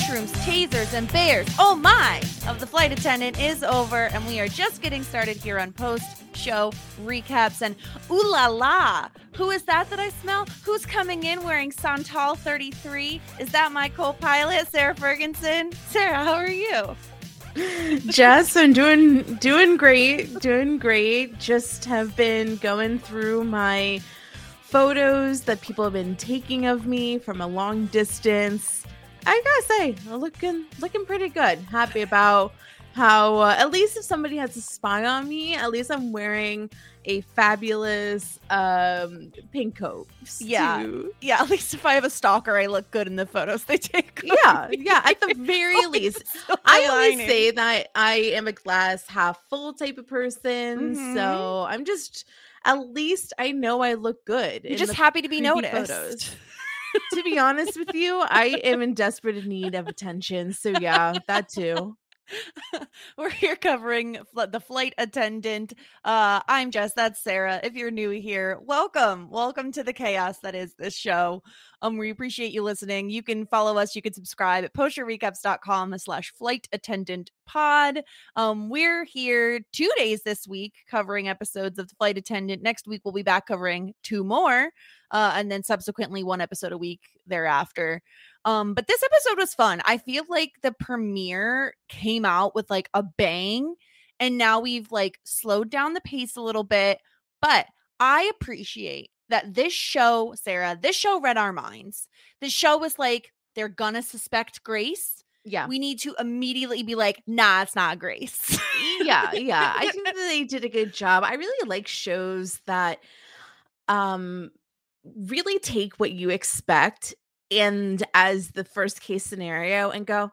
mushrooms, tasers, and bears, oh my, of The Flight Attendant is over, and we are just getting started here on post-show recaps. And ooh la la, who is that I smell? Who's coming in wearing Santal 33? Is that my co-pilot, Sarah Ferguson? Sarah, how are you? Jess, I'm doing great. Just have been going through my photos that people have been taking of me from a long distance. I gotta say, looking pretty good. Happy about how at least if somebody has a spy on me, at least I'm wearing a fabulous pink coat. Yeah. At least if I have a stalker, I look good in the photos they take. Yeah. At the very least, so I always say that I am a glass half full type of person. Mm-hmm. So I'm just, at least I know I look good. You're just happy to be noticed. Photos. To be honest with you, I am in desperate need of attention. So yeah, that too. We're here covering The Flight Attendant. I'm Jess. That's Sarah. If you're new here, welcome to the chaos that is this show. We appreciate you listening. You can follow us. You can subscribe at postshowrecaps.com/flight-attendant-pod. We're here 2 days this week covering episodes of The Flight Attendant. Next week, we'll be back covering 2 more, and then subsequently 1 episode a week thereafter. But this episode was fun. I feel like the premiere came out with like a bang, and now we've like slowed down the pace a little bit. But I appreciate that this show, Sarah, read our minds. This show was like, they're gonna suspect Grace. Yeah. We need to immediately be like, nah, it's not Grace. Yeah. I think that they did a good job. I really like shows that really take what you expect and as the first case scenario and go,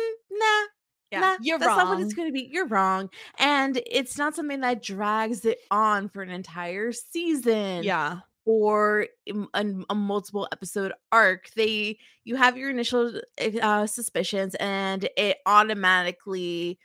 nah, you're that's wrong. Not what it's going to be. You're wrong. And it's not something that drags it on for an entire season. Yeah. Or a multiple episode arc. You have your initial suspicions and it automatically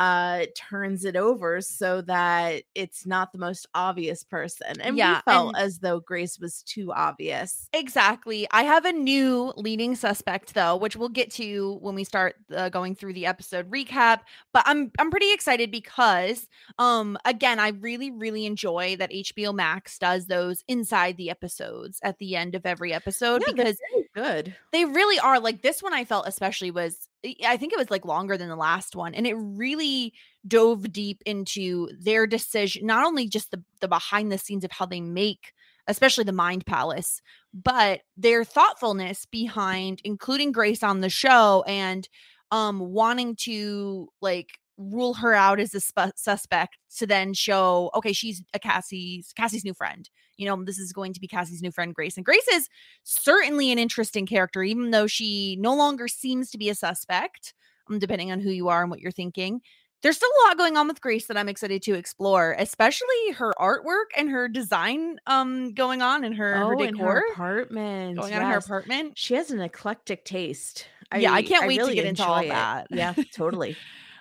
turns it over so that it's not the most obvious person. And we felt as though Grace was too obvious. Exactly. I have a new leading suspect though, which we'll get to when we start going through the episode recap. But I'm pretty excited because again, I really enjoy that HBO Max does those inside the episodes at the end of every episode, because they're good. They really are. Like this one I felt especially was, I think it was like longer than the last one, and it really dove deep into their decision, not only just the behind the scenes of how they make especially the Mind Palace, but their thoughtfulness behind including Grace on the show and wanting to like rule her out as a suspect to then show, okay, she's Cassie's new friend. You know, this is going to be Cassie's new friend, Grace. And Grace is certainly an interesting character, even though she no longer seems to be a suspect, depending on who you are and what you're thinking. There's still a lot going on with Grace that I'm excited to explore, especially her artwork and her design going on in her decor. In her apartment. Going on in her apartment. She has an eclectic taste. I can't wait to get into all that. Yeah, totally.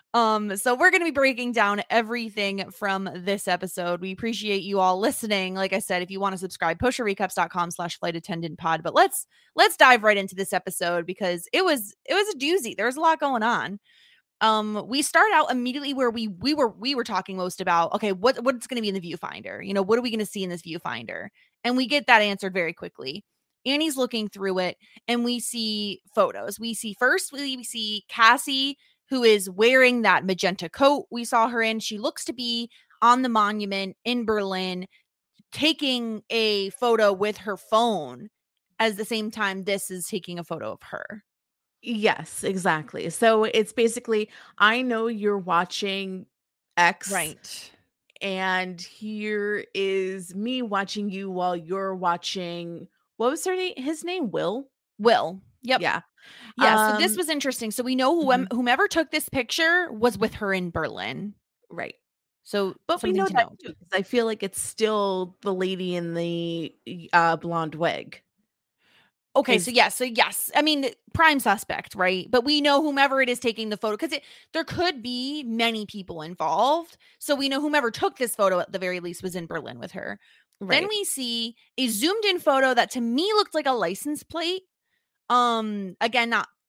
So we're going to be breaking down everything from this episode. We appreciate you all listening. Like I said, if you want to subscribe, postshowrecaps.com/flight-attendant-pod. But let's dive right into this episode because it was a doozy. There was a lot going on. We start out immediately where we were talking most about, okay, what's going to be in the viewfinder? You know, what are we going to see in this viewfinder? And we get that answered very quickly. Annie's looking through it and we see photos. We see Cassie, who is wearing that magenta coat we saw her in. She looks to be on the monument in Berlin, taking a photo with her phone. At the same time, this is taking a photo of her. Yes, exactly. So it's basically, I know you're watching X. Right. And here is me watching you while you're watching, what was his name? Will? Yep. Yeah. So this was interesting. So we know whomever took this picture was with her in Berlin. Right. So, but we know that too, because I feel like it's still the lady in the blonde wig. Okay, so yes. I mean, prime suspect, right? But we know whomever it is taking the photo, because there could be many people involved. So we know whomever took this photo at the very least was in Berlin with her. Right. Then we see a zoomed in photo that to me looked like a license plate. Again, not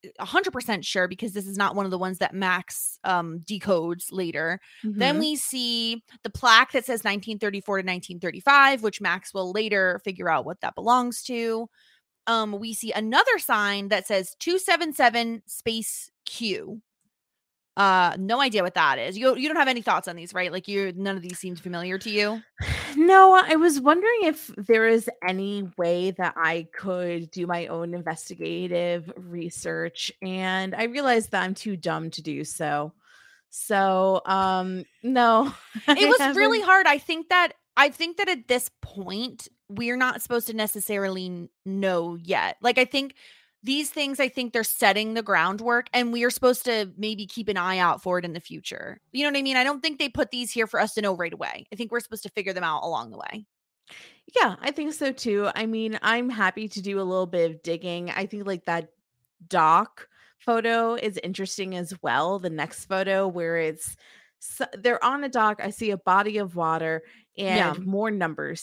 100% sure because this is not one of the ones that Max decodes later. Then we see the plaque that says 1934 to 1935, which Max will later figure out what that belongs to. We see another sign that says 277 space Q. No idea what that is. You don't have any thoughts on these, right? Like none of these seems familiar to you. No, I was wondering if there is any way that I could do my own investigative research, and I realized that I'm too dumb to do so. So, no. It was really hard. I think that at this point we're not supposed to necessarily know yet. Like I think these things, they're setting the groundwork and we are supposed to maybe keep an eye out for it in the future. You know what I mean? I don't think they put these here for us to know right away. I think we're supposed to figure them out along the way. Yeah, I think so too. I mean, I'm happy to do a little bit of digging. I think like that dock photo is interesting as well. The next photo where they're on a dock. I see a body of water and more numbers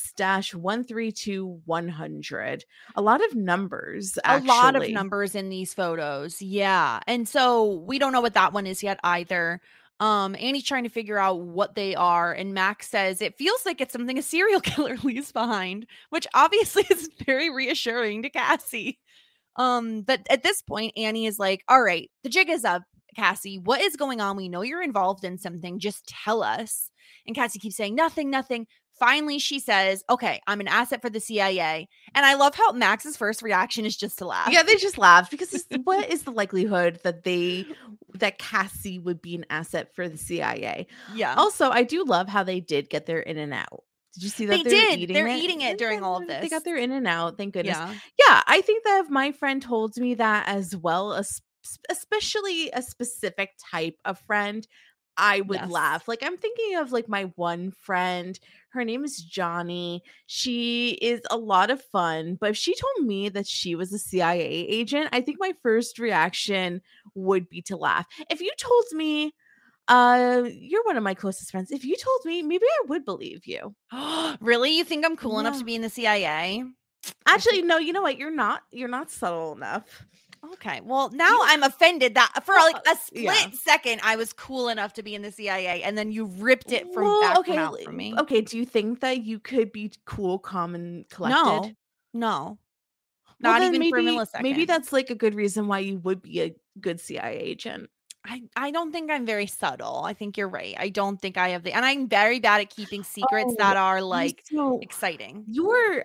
6-132-100. A lot of numbers, actually. A lot of numbers in these photos. Yeah. And so we don't know what that one is yet either. Annie's trying to figure out what they are, and Max says it feels like it's something a serial killer leaves behind, which obviously is very reassuring to Cassie. But at this point, Annie is like, all right, the jig is up, Cassie. What is going on? We know you're involved in something. Just tell us. And Cassie keeps saying nothing. Finally, she says, okay, I'm an asset for the CIA. And I love how Max's first reaction is just to laugh. Yeah, they just laugh because what is the likelihood that Cassie would be an asset for the CIA? Yeah. Also, I do love how they did get their in and out. Did you see that? They're eating it during all of this. They got their in and out. Thank goodness. Yeah, I think that if my friend told me that as well, especially a specific type of friend, I would laugh. Like I'm thinking of like my one friend. Her name is Johnny. She is a lot of fun, but if she told me that she was a CIA agent, I think my first reaction would be to laugh. If you told me you're one of my closest friends, if you told me, maybe I would believe you. Really? You think I'm cool enough to be in the CIA? Actually, no, you know what? You're not subtle enough. Okay. Well, now I'm offended that for like a split second I was cool enough to be in the CIA, and then you ripped it from out from me. Okay. Do you think that you could be cool, calm, and collected? No. Not even for a millisecond. Maybe that's like a good reason why you would be a good CIA agent. I don't think I'm very subtle. I think you're right. I don't think I have and I'm very bad at keeping secrets that are like exciting. You're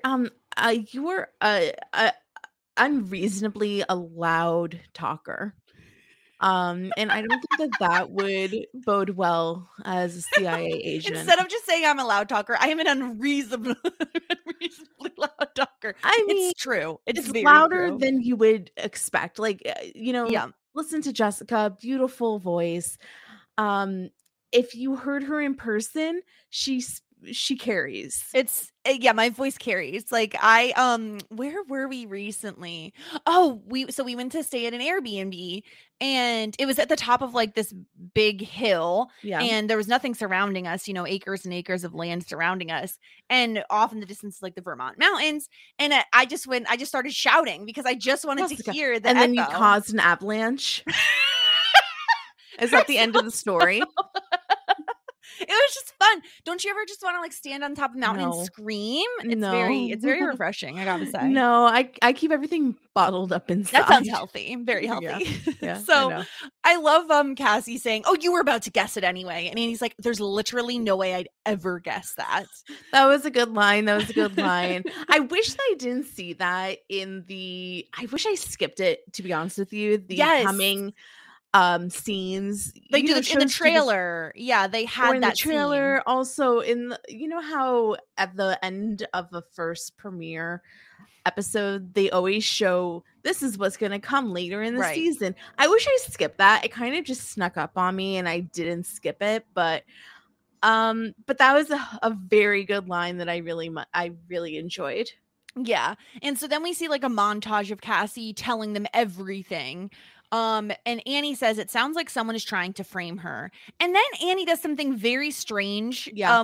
unreasonably a loud talker. And I don't think that would bode well as a CIA agent. Instead of just saying I'm a loud talker, I am an unreasonably loud talker. I mean, it's true. It's louder than you would expect. Like, listen to Jessica, beautiful voice. If you heard her in person, she carries. My voice carries. Like where were we recently? We went to stay at an Airbnb, and it was at the top of like this big hill, and there was nothing surrounding us, acres and acres of land surrounding us, and off in the distance like the Vermont mountains, and I just started shouting because I just wanted to hear the and echo. Then you caused an avalanche. Is that the end of the story? It was just fun. Don't you ever just want to like stand on top of the mountain and scream? It's very refreshing, I gotta say. No, I keep everything bottled up inside. That sounds healthy. Very healthy. Yeah, so I love Cassie saying, "Oh, you were about to guess it anyway." And Annie's like, "There's literally no way I'd ever guess that." That was a good line. I wish that I didn't see that I wish I skipped it, to be honest with you. The coming scenes they do in the trailer. They had that trailer scene. Also in how at the end of the first premiere episode they always show this is what's going to come later in the season. I wish I skipped that. It kind of just snuck up on me and I didn't skip it, but that was a very good line that I really enjoyed. Yeah. And so then we see like a montage of Cassie telling them everything. And Annie says it sounds like someone is trying to frame her. And then Annie does something very strange. Yeah.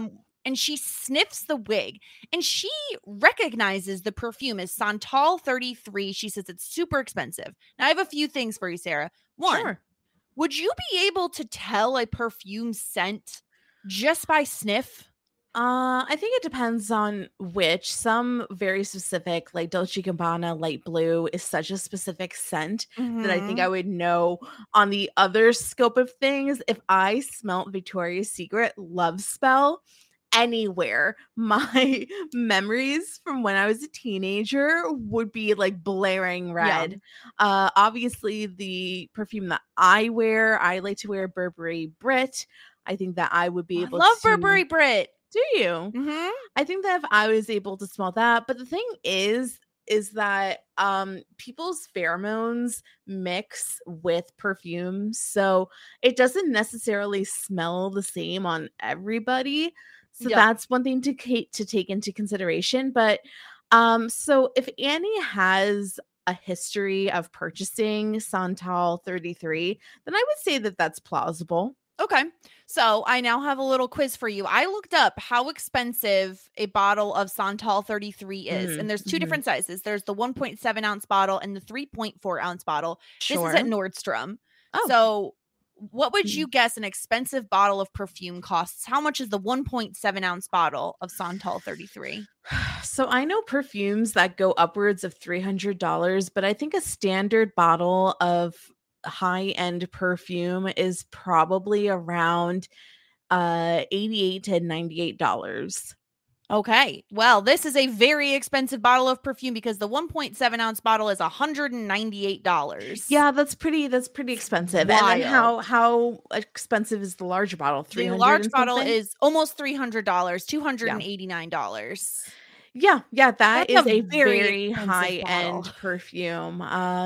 and she sniffs the wig and she recognizes the perfume as Santal 33. She says it's super expensive. Now, I have a few things for you, Sarah. One, Sure. would you be able to tell a perfume scent just by sniff? I think it depends on which. Some very specific, like Dolce & Gabbana Light Blue is such a specific scent that I think I would know. On the other scope of things, if I smelt Victoria's Secret Love Spell anywhere, my memories from when I was a teenager would be like blaring red. Obviously the perfume that I like to wear Burberry Brit. I think that I would be able love to Burberry Brit. Do you? Mm-hmm. I think that if I was able to smell that, but the thing is that people's pheromones mix with perfumes, so it doesn't necessarily smell the same on everybody. So that's one thing to take into consideration. But so if Annie has a history of purchasing Santal 33, then I would say that that's plausible. Okay. So I now have a little quiz for you. I looked up how expensive a bottle of Santal 33 is. And there's two different sizes. There's the 1.7 ounce bottle and the 3.4 ounce bottle. This is at Nordstrom. Oh. So what would you guess an expensive bottle of perfume costs? How much is the 1.7 ounce bottle of Santal 33? So I know perfumes that go upwards of $300, but I think a standard bottle of high-end perfume is probably around $88 to $98. Okay. Well, this is a very expensive bottle of perfume because the 1.7 ounce bottle is $198. Yeah, that's pretty expensive. Wild. And then how expensive is the large bottle? $300. The large bottle is almost $300, $289. Yeah, that is a very high-end perfume.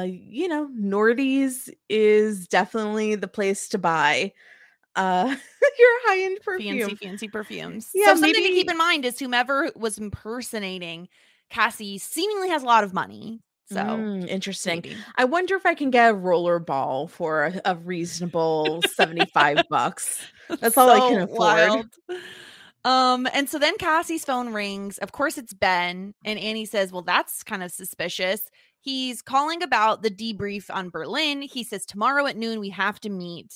Nordy's is definitely the place to buy your high-end perfume. Fancy perfumes. Yeah, so something to keep in mind is whomever was impersonating Cassie seemingly has a lot of money. So interesting. Maybe. I wonder if I can get a roller ball for a reasonable $75. That's all I can afford. Wild. And so then Cassie's phone rings. Of course, it's Ben. And Annie says, well, that's kind of suspicious. He's calling about the debrief on Berlin. He says, tomorrow at noon, we have to meet.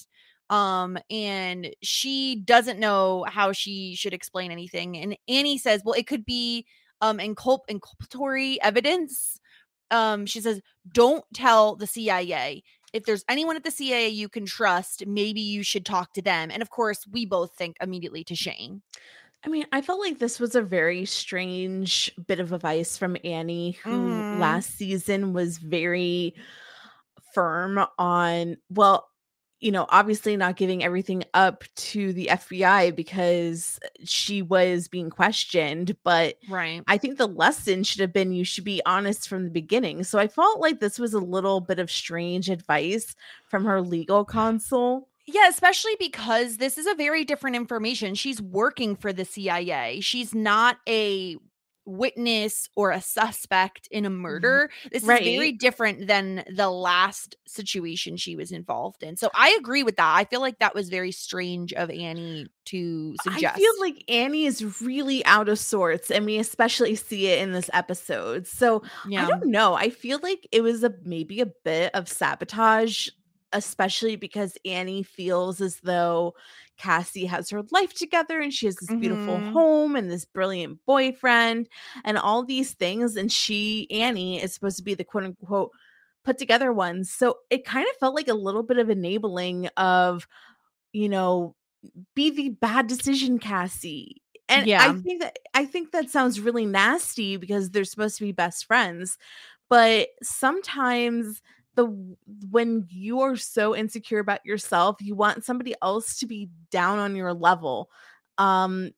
And she doesn't know how she should explain anything. And Annie says, well, it could be inculpatory evidence. She says, don't tell the CIA. If there's anyone at the CIA you can trust, maybe you should talk to them. And of course, we both think immediately to Shane. I mean, I felt like this was a very strange bit of advice from Annie, who last season was very firm on, obviously not giving everything up to the FBI because she was being questioned. But right. I think the lesson should have been you should be honest from the beginning. So I felt like this was a little bit of strange advice from her legal counsel. Yeah, especially because this is a very different information. She's working for the CIA. She's not a witness or a suspect in a murder. This is very different than the last situation she was involved in. So I agree with that. I feel like that was very strange of Annie to suggest. I feel like Annie is really out of sorts, and we especially see it in this episode. So I don't know. I feel like it was maybe a bit of sabotage, especially because Annie feels as though Cassie has her life together and she has this beautiful home and this brilliant boyfriend and all these things. And Annie, is supposed to be the quote unquote put together one. So it kind of felt like a little bit of enabling of, be the bad decision, Cassie. And I think that sounds really nasty because they're supposed to be best friends. But sometimes when you are so insecure about yourself, you want somebody else to be down on your level. Like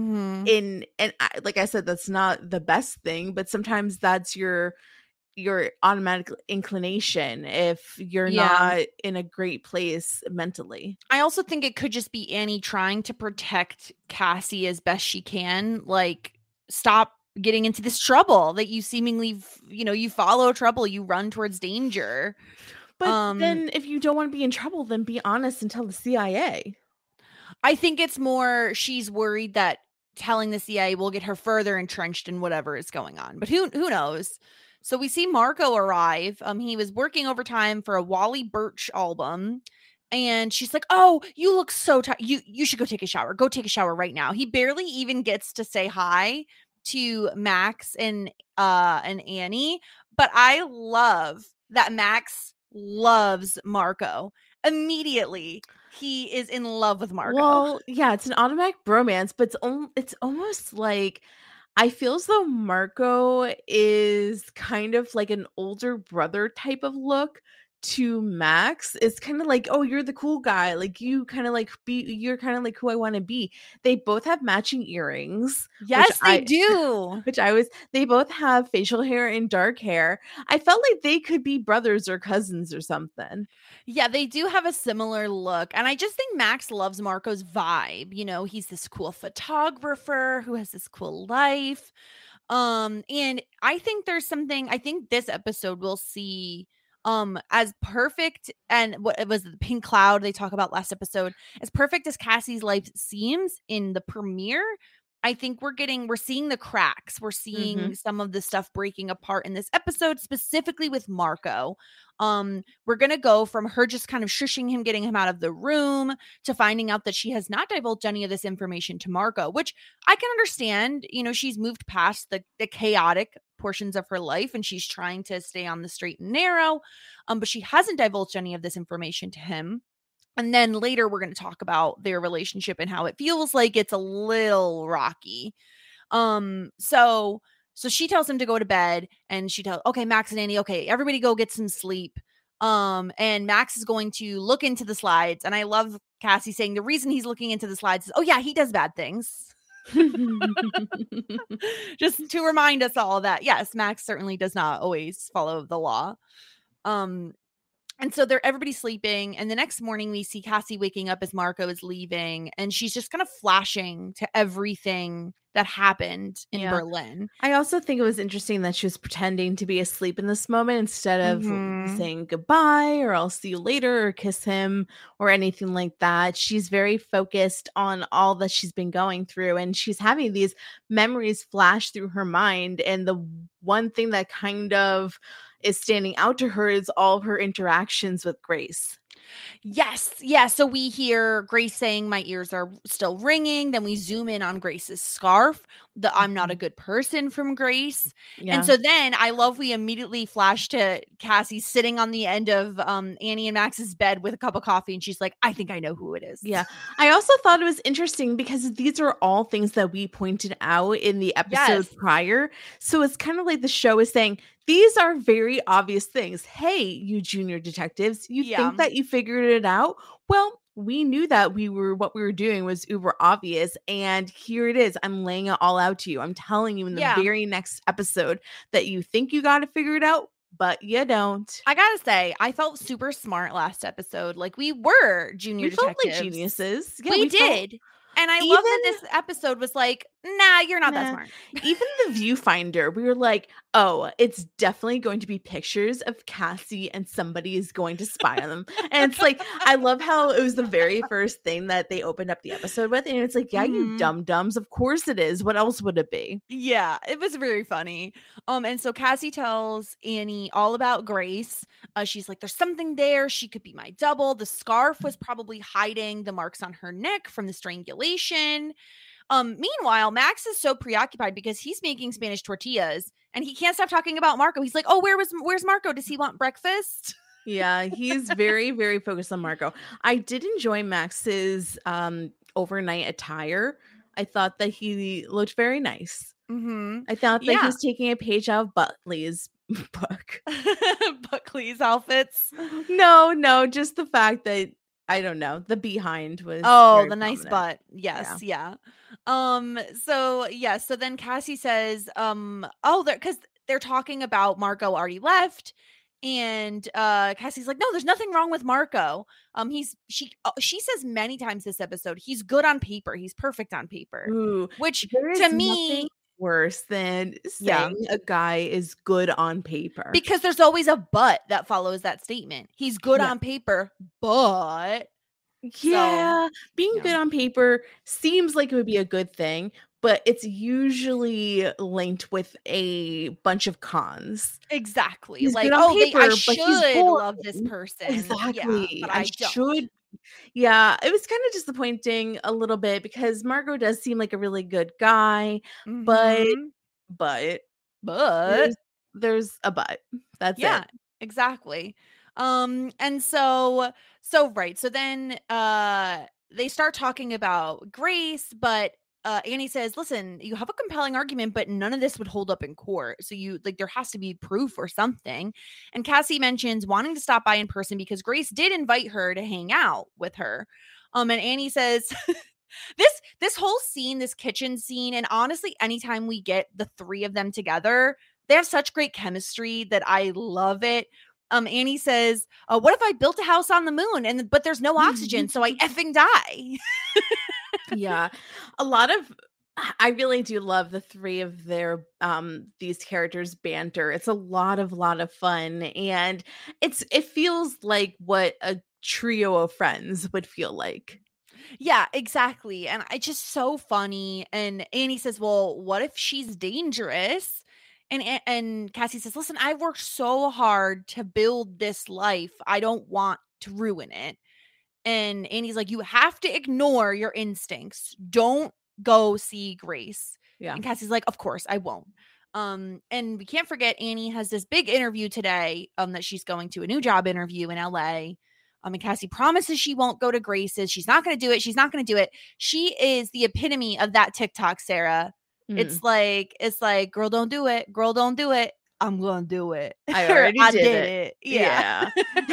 I said, that's not the best thing, but sometimes that's your automatic inclination if you're not in a great place mentally. I also think it could just be Annie trying to protect Cassie as best she can. Like, stop getting into this trouble that you seemingly, you follow trouble, you run towards danger. But then if you don't want to be in trouble, then be honest and tell the CIA. I think it's more she's worried that telling the CIA will get her further entrenched in whatever is going on. But who knows? So we see Marco arrive. He was working overtime for a Wally Birch album. And she's like, "Oh, you look so tired. You should go take a shower. Go take a shower right now." He barely even gets to say hi to Max and Annie, but I love that Max loves Marco. Immediately, he is in love with Marco. Well, yeah, it's an automatic bromance, but it's almost like I feel as though Marco is kind of like an older brother type of look to Max. It's kind of like, oh, you're the cool guy. Like you're kind of like who I want to be. They both have matching earrings. Yes, they do. They both have facial hair and dark hair. I felt like they could be brothers or cousins or something. Yeah, they do have a similar look. And I just think Max loves Marco's vibe. You know, he's this cool photographer who has this cool life. And I think I think this episode we'll see as perfect, and what it was, the pink cloud they talk about last episode, as perfect as Cassie's life seems in the premiere. I think we're seeing the cracks. We're seeing some of the stuff breaking apart in this episode, specifically with Marco. We're going to go from her just kind of shushing him, getting him out of the room, to finding out that she has not divulged any of this information to Marco, which I can understand. You know, she's moved past the chaotic portions of her life and she's trying to stay on the straight and narrow. But she hasn't divulged any of this information to him. And then later we're going to talk about their relationship and how it feels like it's a little rocky. So she tells him to go to bed, and she tells, okay, Max and Annie, okay, everybody go get some sleep. And Max is going to look into the slides. And I love Cassie saying the reason he's looking into the slides is, oh yeah, he does bad things. Just to remind us all that, yes, Max certainly does not always follow the law. And so everybody's sleeping. And the next morning we see Cassie waking up as Marco is leaving. And she's just kind of flashing to everything that happened in Berlin. I also think it was interesting that she was pretending to be asleep in this moment instead of saying goodbye or I'll see you later or kiss him or anything like that. She's very focused on all that she's been going through. And she's having these memories flash through her mind. And the one thing that kind of is standing out to her is all of her interactions with Grace. Yes. Yeah. So we hear Grace saying, my ears are still ringing. Then we zoom in on Grace's scarf, the I'm not a good person from Grace. Yeah. And so then I love we immediately flash to Cassie sitting on the end of Annie and Max's bed with a cup of coffee. And she's like, I think I know who it is. Yeah. I also thought it was interesting because these are all things that we pointed out in the episode prior. So it's kind of like the show is saying, these are very obvious things. Hey, you junior detectives, you think that you figured it out? Well, we knew that what we were doing was uber obvious. And here it is. I'm laying it all out to you. I'm telling you in the very next episode that you think you got to figure it out, but you don't. I gotta say, I felt super smart last episode. Like we were junior detectives. Felt like geniuses. Yeah, we did. And I love that this episode was like, nah, you're not that smart. Even the viewfinder, we were like, oh, it's definitely going to be pictures of Cassie and somebody is going to spy on them. And it's like, I love how it was the very first thing that they opened up the episode with. And it's like, yeah, you dum-dums. Of course it is. What else would it be? Yeah, it was very funny. And so Cassie tells Annie all about Grace. She's like, there's something there. She could be my double. The scarf was probably hiding the marks on her neck from the strangulation. Meanwhile, Max is so preoccupied because he's making Spanish tortillas and he can't stop talking about Marco. He's like, oh, where's Marco? Does he want breakfast? Yeah, he's very, very focused on Marco. I did enjoy Max's overnight attire. I thought that he looked very nice. I thought that he was taking a page out of Buckley's book. Buckley's outfits? No, just the fact that I don't know. The behind was the prominent. Nice butt. Yes, yeah. So then Cassie says, because they're talking about Marco already left, and Cassie's like, no, there's nothing wrong with Marco. She says many times this episode, he's good on paper. He's perfect on paper. Ooh, which to me worse than saying a guy is good on paper, because there's always a but that follows that statement. He's good on paper, but being good on paper seems like it would be a good thing, but it's usually linked with a bunch of cons. Exactly. He's good Like, on "Oh, I paper, but he's should boring. love this person. Yeah, Exactly. but I I don't." should. Yeah, it was kind of disappointing a little bit because Margot does seem like a really good guy, but Mhm. but But there's a but. That's yeah, it. exactly. And right. So then they start talking about Grace, but Annie says, "Listen, you have a compelling argument, but none of this would hold up in court. So you like there has to be proof or something." And Cassie mentions wanting to stop by in person because Grace did invite her to hang out with her. And Annie says this whole scene, this kitchen scene, and honestly, anytime we get the three of them together, they have such great chemistry that I love it. Annie says, "What if I built a house on the moon but there's no oxygen, so I effing die?" Yeah. A lot of I really do love the three of their these characters banter. It's a lot of fun, and it feels like what a trio of friends would feel like. Yeah, exactly. And it's just so funny. And Annie says, "Well, what if she's dangerous?" And Cassie says, "Listen, I've worked so hard to build this life. I don't want to ruin it." And Annie's like, "You have to ignore your instincts. Don't go see Grace." Yeah. And Cassie's like, "Of course, I won't." And we can't forget Annie has this big interview today, that she's going to a new job interview in LA. And Cassie promises she won't go to Grace's. She's not going to do it. She's not going to do it. She is the epitome of that TikTok, Sarah. Mm. It's like, girl, don't do it. Girl, don't do it. I'm gonna do it. I Or already I did did it. it. Yeah. Yeah.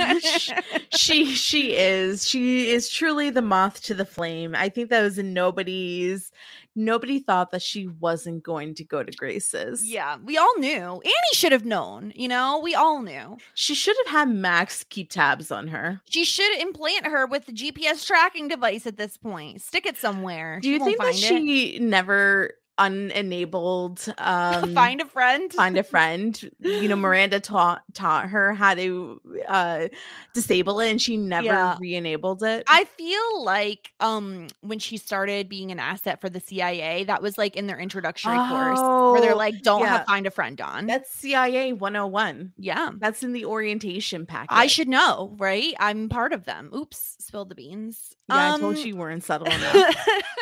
She is truly the moth to the flame. I think that was nobody thought that she wasn't going to go to Grace's. Yeah, we all knew. Annie should have known, we all knew. She should have had Max keep tabs on her. She should implant her with the GPS tracking device at this point. Stick it somewhere. Do She you won't think that find it. she never unenabled Find a friend? find a friend? Miranda taught her how to disable it, and she never re-enabled it. I feel like when she started being an asset for the CIA, that was like in their introductory course where they're like, don't have find a friend on. That's CIA 101. Yeah. That's in the orientation packet. I should know, right? I'm part of them. Oops, spilled the beans. Yeah, I told you weren't subtle enough.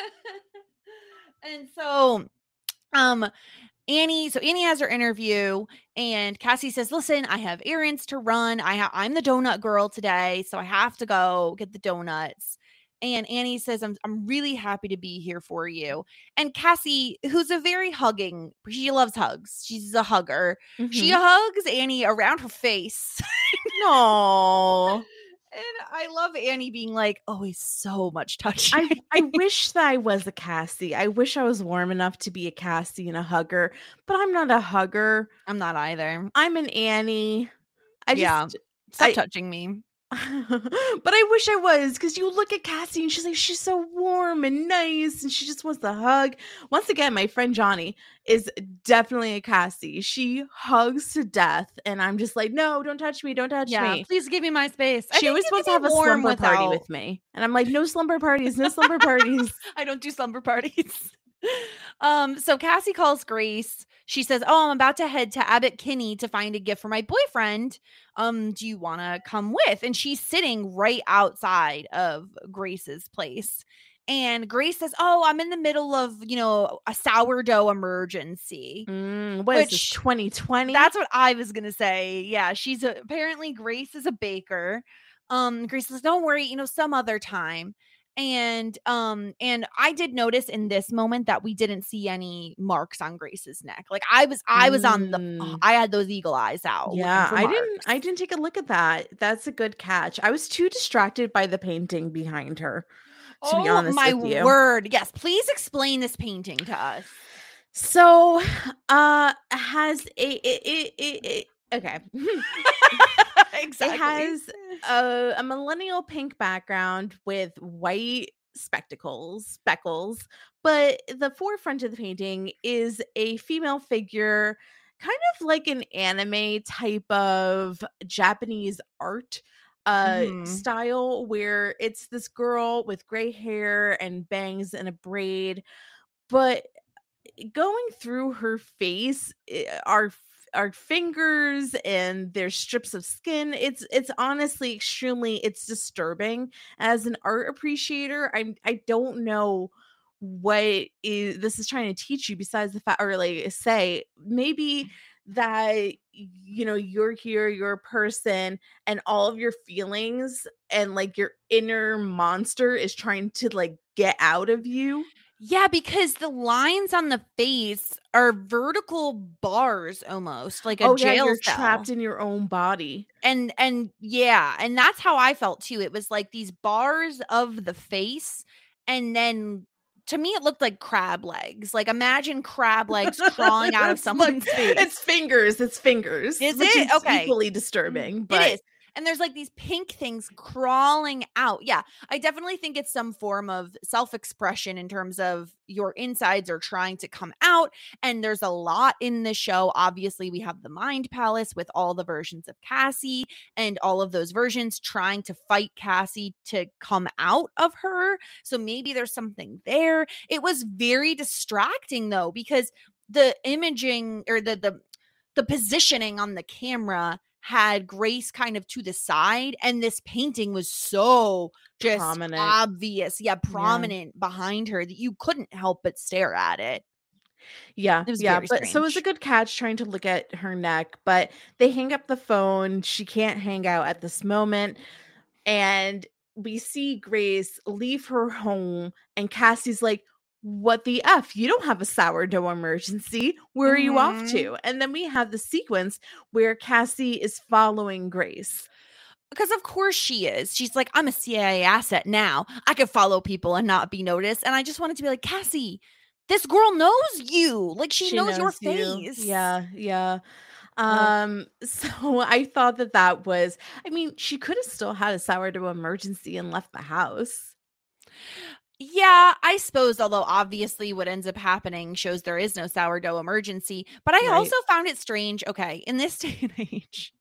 And so Annie has her interview and Cassie says, "Listen, I have errands to run. I'm the donut girl today, so I have to go get the donuts." And Annie says, I'm really happy to be here for you." And Cassie, who's she loves hugs. She's a hugger. Mm-hmm. She hugs Annie around her face. No. And I love Annie being like, always so much touching. I wish that I was a Cassie. I wish I was warm enough to be a Cassie and a hugger, but I'm not a hugger. I'm not either. I'm an Annie. Stop touching me. But I wish I was, because you look at Cassie and she's so warm and nice and she just wants to hug. Once again, my friend Johnny is definitely a Cassie. She hugs to death and I'm just like, no, don't touch me, me. Please give me my space. She always wants to have a slumber party with me, and I'm like, no slumber parties. I don't do slumber parties. So Cassie calls Grace. She says, "Oh, I'm about to head to Abbott Kinney to find a gift for my boyfriend. Do you want to come with?" And she's sitting right outside of Grace's place. And Grace says, "Oh, I'm in the middle of, a sourdough emergency." What is this, 2020? That's what I was going to say. Yeah, apparently Grace is a baker. Grace says, "Don't worry, some other time." And I did notice in this moment that we didn't see any marks on Grace's neck. Like I was on I had those eagle eyes out. Yeah, I didn't take a look at that. That's a good catch. I was too distracted by the painting behind her, to be honest with you. My word. Yes, please explain this painting to us. So, has okay. Exactly. It has a millennial pink background with white speckles, but the forefront of the painting is a female figure, kind of like an anime type of Japanese art style, where it's this girl with gray hair and bangs and a braid, but going through her face are fingers and there's strips of skin. It's honestly it's disturbing. As an art appreciator, I don't know what this is trying to teach you, besides the fact, or like say maybe that you're here, you're a person, and all of your feelings and like your inner monster is trying to like get out of you. Yeah, because the lines on the face are vertical bars almost, like a Oh yeah, jail you're cell. trapped in your own body. And yeah, and that's how I felt too. It was like these bars of the face, and then to me it looked like crab legs. Like imagine crab legs crawling out of someone's face. It's fingers. Is it? Okay. Equally disturbing, but it is. And there's like these pink things crawling out. Yeah, I definitely think it's some form of self-expression in terms of your insides are trying to come out. And there's a lot in the show. Obviously, we have the Mind Palace with all the versions of Cassie and all of those versions trying to fight Cassie to come out of her. So maybe there's something there. It was very distracting though, because the imaging or the positioning on the camera had Grace kind of to the side, and this painting was so just prominent. Obvious. Yeah, prominent behind her that you couldn't help but stare at it. Yeah. It was yeah. very But strange. so it was a good catch trying to look at her neck, but they hang up the phone. She can't hang out at this moment. And we see Grace leave her home, and Cassie's like, what the F? You don't have a sourdough emergency. Where are you off to? And then we have the sequence where Cassie is following Grace. Because of course she is. She's like, I'm a CIA asset now. I could follow people and not be noticed. And I just wanted to be like, Cassie, this girl knows you. Like she knows your face. Yeah. Yeah. So I thought that was, I mean, she could have still had a sourdough emergency and left the house. Yeah, I suppose, although obviously what ends up happening shows there is no sourdough emergency. But I also found it strange. Okay, in this day and age,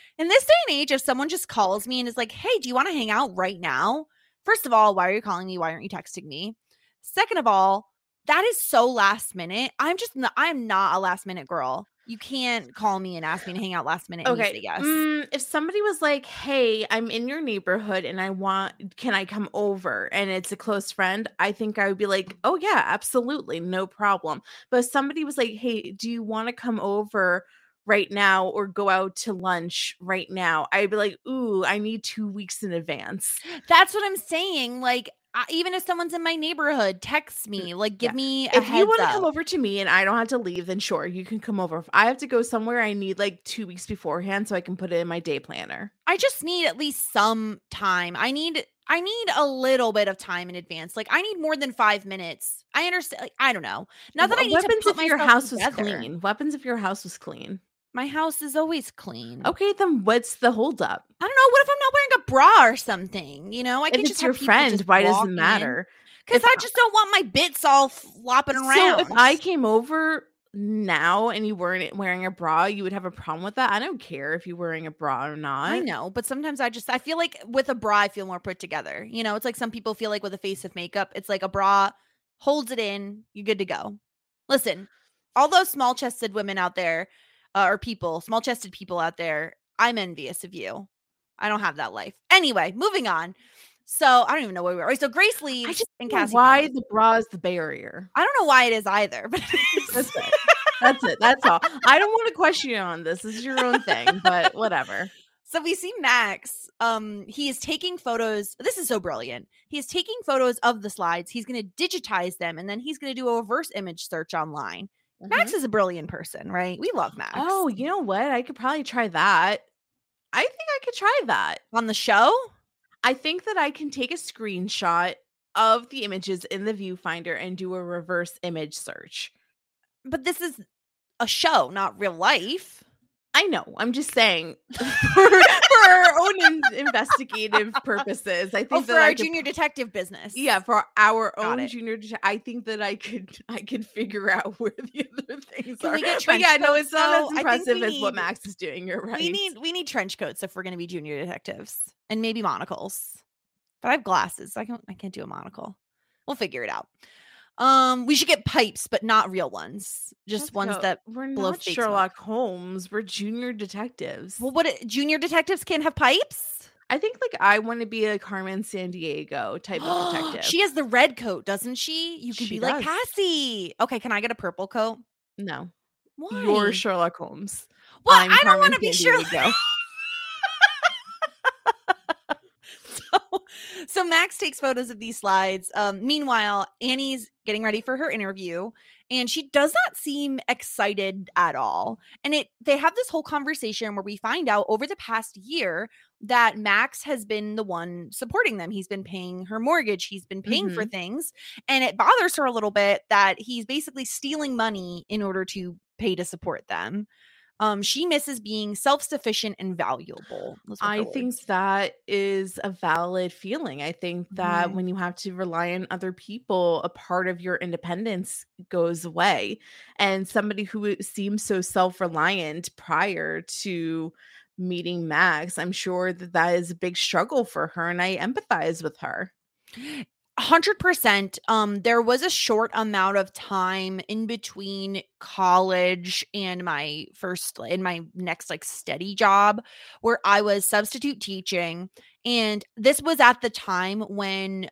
if someone just calls me and is like, hey, do you want to hang out right now? First of all, why are you calling me? Why aren't you texting me? Second of all, that is so last minute. I'm not a last minute girl. You can't call me and ask me to hang out last minute. And Okay. Yes. If somebody was like, hey, I'm in your neighborhood and can I come over? And it's a close friend, I think I would be like, oh yeah, absolutely. No problem. But if somebody was like, hey, do you want to come over right now or go out to lunch right now? I'd be like, ooh, I need 2 weeks in advance. That's what I'm saying. Like, even if someone's in my neighborhood, text me, like give me a if you want to come over to me and I don't have to leave, then sure, you can come over. If I have to go somewhere, I need like 2 weeks beforehand so I can put it in my day planner. I just need at least some time. I need a little bit of time in advance. Like I need more than 5 minutes. I understand. Like, I don't know. Not that I need weapons to put if your house was together. clean. Weapons if your house was clean. My house is always clean. Okay, then what's the holdup? I don't know. What if I'm not wearing a bra or something? You know, I can just just your friend. Why does it matter? Because I just don't want my bits all flopping around. So if I came over now and you weren't wearing a bra, you would have a problem with that? I don't care if you're wearing a bra or not. I know, but sometimes I feel like with a bra, I feel more put together. You know, it's like some people feel like with a face of makeup, it's like a bra holds it in, you're good to go. Listen, all those small-chested women out there, or people, small-chested people out there, I'm envious of you. I don't have that life. Anyway, moving on. So I don't even know where we were. Right, so Grace leaves. I just and don't Cassie know why comes. the bra is the barrier. I don't know why it is either, but That's it. That's it. That's all. I don't want to question you on this. This is your own thing, but whatever. So we see Max. He is taking photos. This is so brilliant. He is taking photos of the slides. He's going to digitize them, and then he's going to do a reverse image search online. Mm-hmm. Max is a brilliant person, right? We love Max. Oh, you know what? I could probably try that. I think I could try that. On the show? I think that I can take a screenshot of the images in the viewfinder and do a reverse image search. But this is a show, not real life. I know. I'm just saying for our own investigative purposes. I think for our junior detective business. Yeah, for our own junior detective. I think that I could figure out where the other things are. But yeah, no, it's not as impressive as what Max is doing. You're right. We need trench coats if we're going to be junior detectives, and maybe monocles. But I have glasses. I can't do a monocle. We'll figure it out. We should get pipes, but not real ones. Just ones Jessica, that we're blow not fake smoke. Sherlock Holmes. We're junior detectives. Well, junior detectives can't have pipes? I think like I want to be a Carmen Sandiego type of detective. She has the red coat, doesn't she? You could She be like does. Cassie. Okay, can I get a purple coat? No. Why? You're Sherlock Holmes. Well, I'm I don't Carmen want to be Sandiego. Sherlock. So Max takes photos of these slides. Meanwhile, Annie's getting ready for her interview, and she does not seem excited at all. And they have this whole conversation where we find out over the past year that Max has been the one supporting them. He's been paying her mortgage. He's been paying for things. And it bothers her a little bit that he's basically stealing money in order to pay to support them. She misses being self-sufficient and valuable. I think that is a valid feeling. I think that when you have to rely on other people, a part of your independence goes away. And somebody who seems so self-reliant prior to meeting Max, I'm sure that is a big struggle for her, and I empathize with her. 100%. There was a short amount of time in between college and my next like steady job where I was substitute teaching, and this was at the time when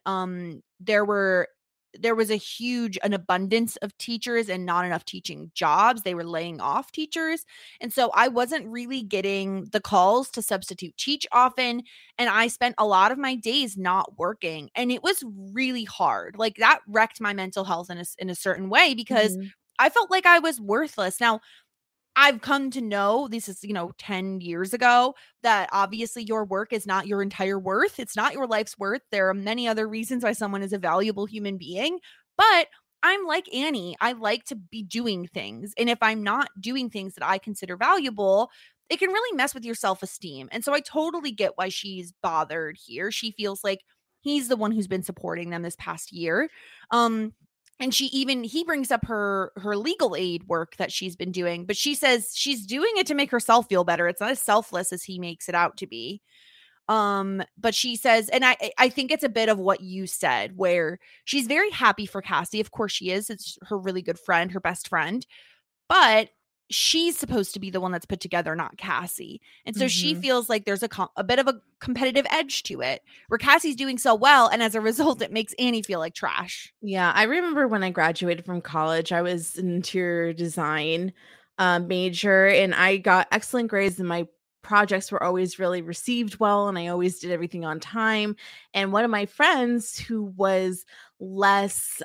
there was an abundance of teachers and not enough teaching jobs. They were laying off teachers. And so I wasn't really getting the calls to substitute teach often. And I spent a lot of my days not working. And it was really hard. Like that wrecked my mental health in a certain way because I felt like I was worthless. Now, I've come to know, this is, 10 years ago, that obviously your work is not your entire worth. It's not your life's worth. There are many other reasons why someone is a valuable human being. But I'm like Annie. I like to be doing things. And if I'm not doing things that I consider valuable, it can really mess with your self-esteem. And so I totally get why she's bothered here. She feels like he's the one who's been supporting them this past year. And he brings up her legal aid work that she's been doing, but she says she's doing it to make herself feel better. It's not as selfless as he makes it out to be. But she says, and I think it's a bit of what you said, where she's very happy for Cassie. Of course she is. It's her really good friend, her best friend, but she's supposed to be the one that's put together, not Cassie. And so she feels like there's a bit of a competitive edge to it where Cassie's doing so well. And as a result, it makes Annie feel like trash. Yeah. I remember when I graduated from college, I was an interior design major, and I got excellent grades, and my projects were always really received well, and I always did everything on time. And one of my friends who was less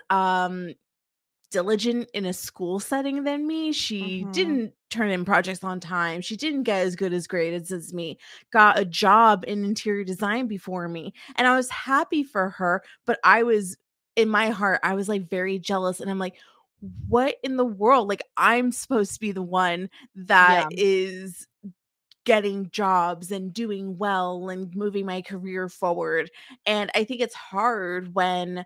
diligent in a school setting than me, she didn't turn in projects on time, she didn't get as good as grades as me, got a job in interior design before me, and I was happy for her, but I was, in my heart, I was like very jealous, and I'm like, what in the world? Like, I'm supposed to be the one that is getting jobs and doing well and moving my career forward. And I think it's hard when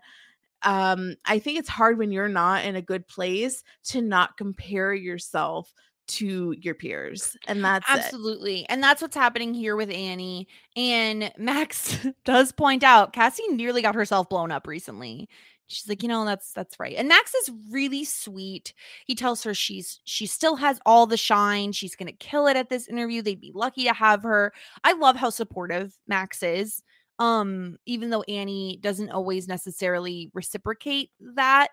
you're not in a good place to not compare yourself to your peers. And that's absolutely it. And that's what's happening here with Annie. And Max does point out Cassie nearly got herself blown up recently. She's like, that's right. And Max is really sweet. He tells her she still has all the shine. She's going to kill it at this interview. They'd be lucky to have her. I love how supportive Max is. Even though Annie doesn't always necessarily reciprocate that,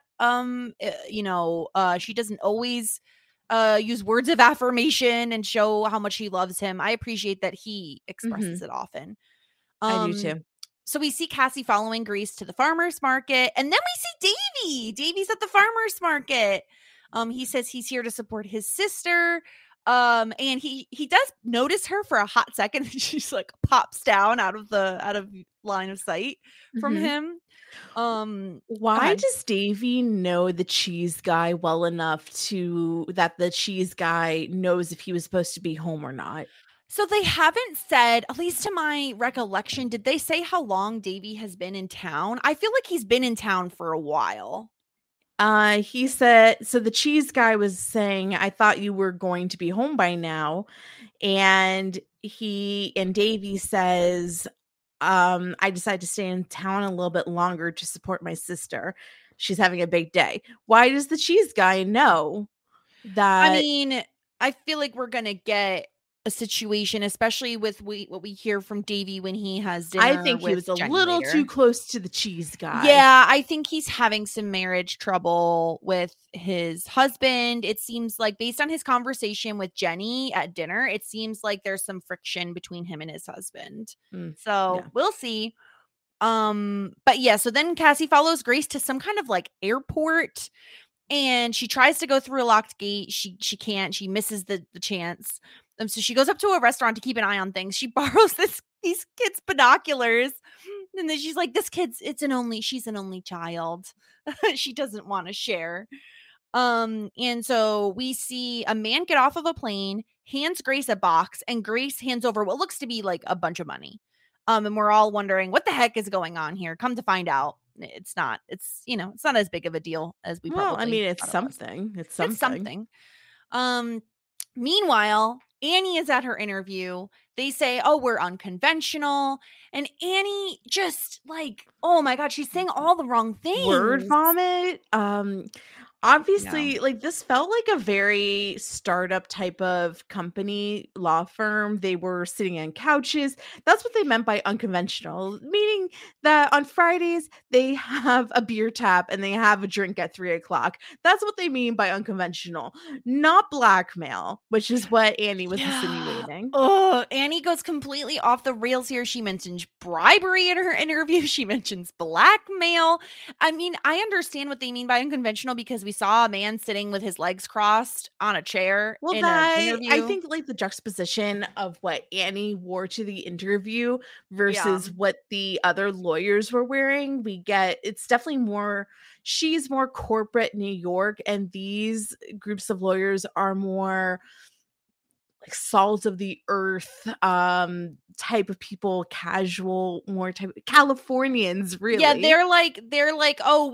she doesn't always use words of affirmation and show how much she loves him. I appreciate that he expresses it often. I do too. So we see Cassie following Grace to the farmer's market, and then we see Davy. Davy's at the farmer's market. He says he's here to support his sister. And he does notice her for a hot second. She's like pops down out of line of sight from him. Why does Davy know the cheese guy well enough that the cheese guy knows if he was supposed to be home or not? So they haven't said, at least to my recollection, did they say how long Davy has been in town? I feel like he's been in town for a while. He said, so the cheese guy was saying, I thought you were going to be home by now. And Davy says, I decided to stay in town a little bit longer to support my sister. She's having a big day. Why does the cheese guy know I that? mean, I feel like we're gonna get a situation, especially with what we hear from Davy when he has I dinner think he with was a Jenny little too later. close to the cheese guy. Yeah, I think he's having some marriage trouble with his husband. It seems like based on his conversation with Jenny at dinner, it seems like there's some friction between him and his husband. Mm, So, yeah. we'll see. But yeah, so then Cassie follows Grace to some kind of like airport and she tries to go through a locked gate. She can't. She misses the chance. So she goes up to a restaurant to keep an eye on things. She borrows these kids' binoculars. And then she's like, this kid's she's an only child. She doesn't want to share. And so we see a man get off of a plane, hands Grace a box, and Grace hands over what looks to be like a bunch of money. And we're all wondering what the heck is going on here. Come to find out, it's not. It's not as big of a deal as we Well, I probably mean, it's thought it was. something. It's It's something. something. Um, Meanwhile, Annie is at her interview. They say, "Oh, we're unconventional," and Annie just like, oh my god, she's saying all the wrong Word things. vomit. Yeah. Obviously, like, this felt like a very startup type of company, law firm. They were sitting on couches. That's what they meant by unconventional, meaning that on Fridays they have a beer tap and they have a drink at 3 o'clock. That's what they mean by unconventional, not blackmail, which is what Annie was Yeah. insinuating. Oh, Annie goes completely off the rails here. She mentions bribery in her interview. She mentions blackmail. I mean, I understand what they mean by unconventional because we saw a man sitting with his legs crossed on a chair Well, in an that I interview. think, like, the juxtaposition of what Annie wore to the interview Yeah. versus what the other lawyers were wearing, we get it's definitely more she's more corporate New York, and these groups of lawyers are more like salt of the earth, type of people, casual, more type Californians, Yeah, really. they're like, "Oh,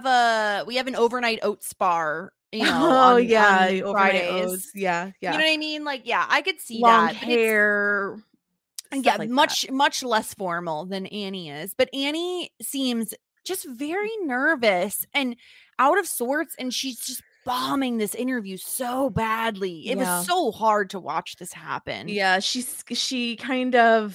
we have an overnight oats bar, Oh, yeah, on overnight oats. Fridays." Yeah, You yeah. know what I mean? Like, yeah, I could see Long that, but it's hair, yeah, stuff like that. much less formal than Annie is. But Annie seems just very nervous and out of sorts, and she's just bombing this interview so badly. It was Yeah. so hard to watch this happen. Yeah, she kind of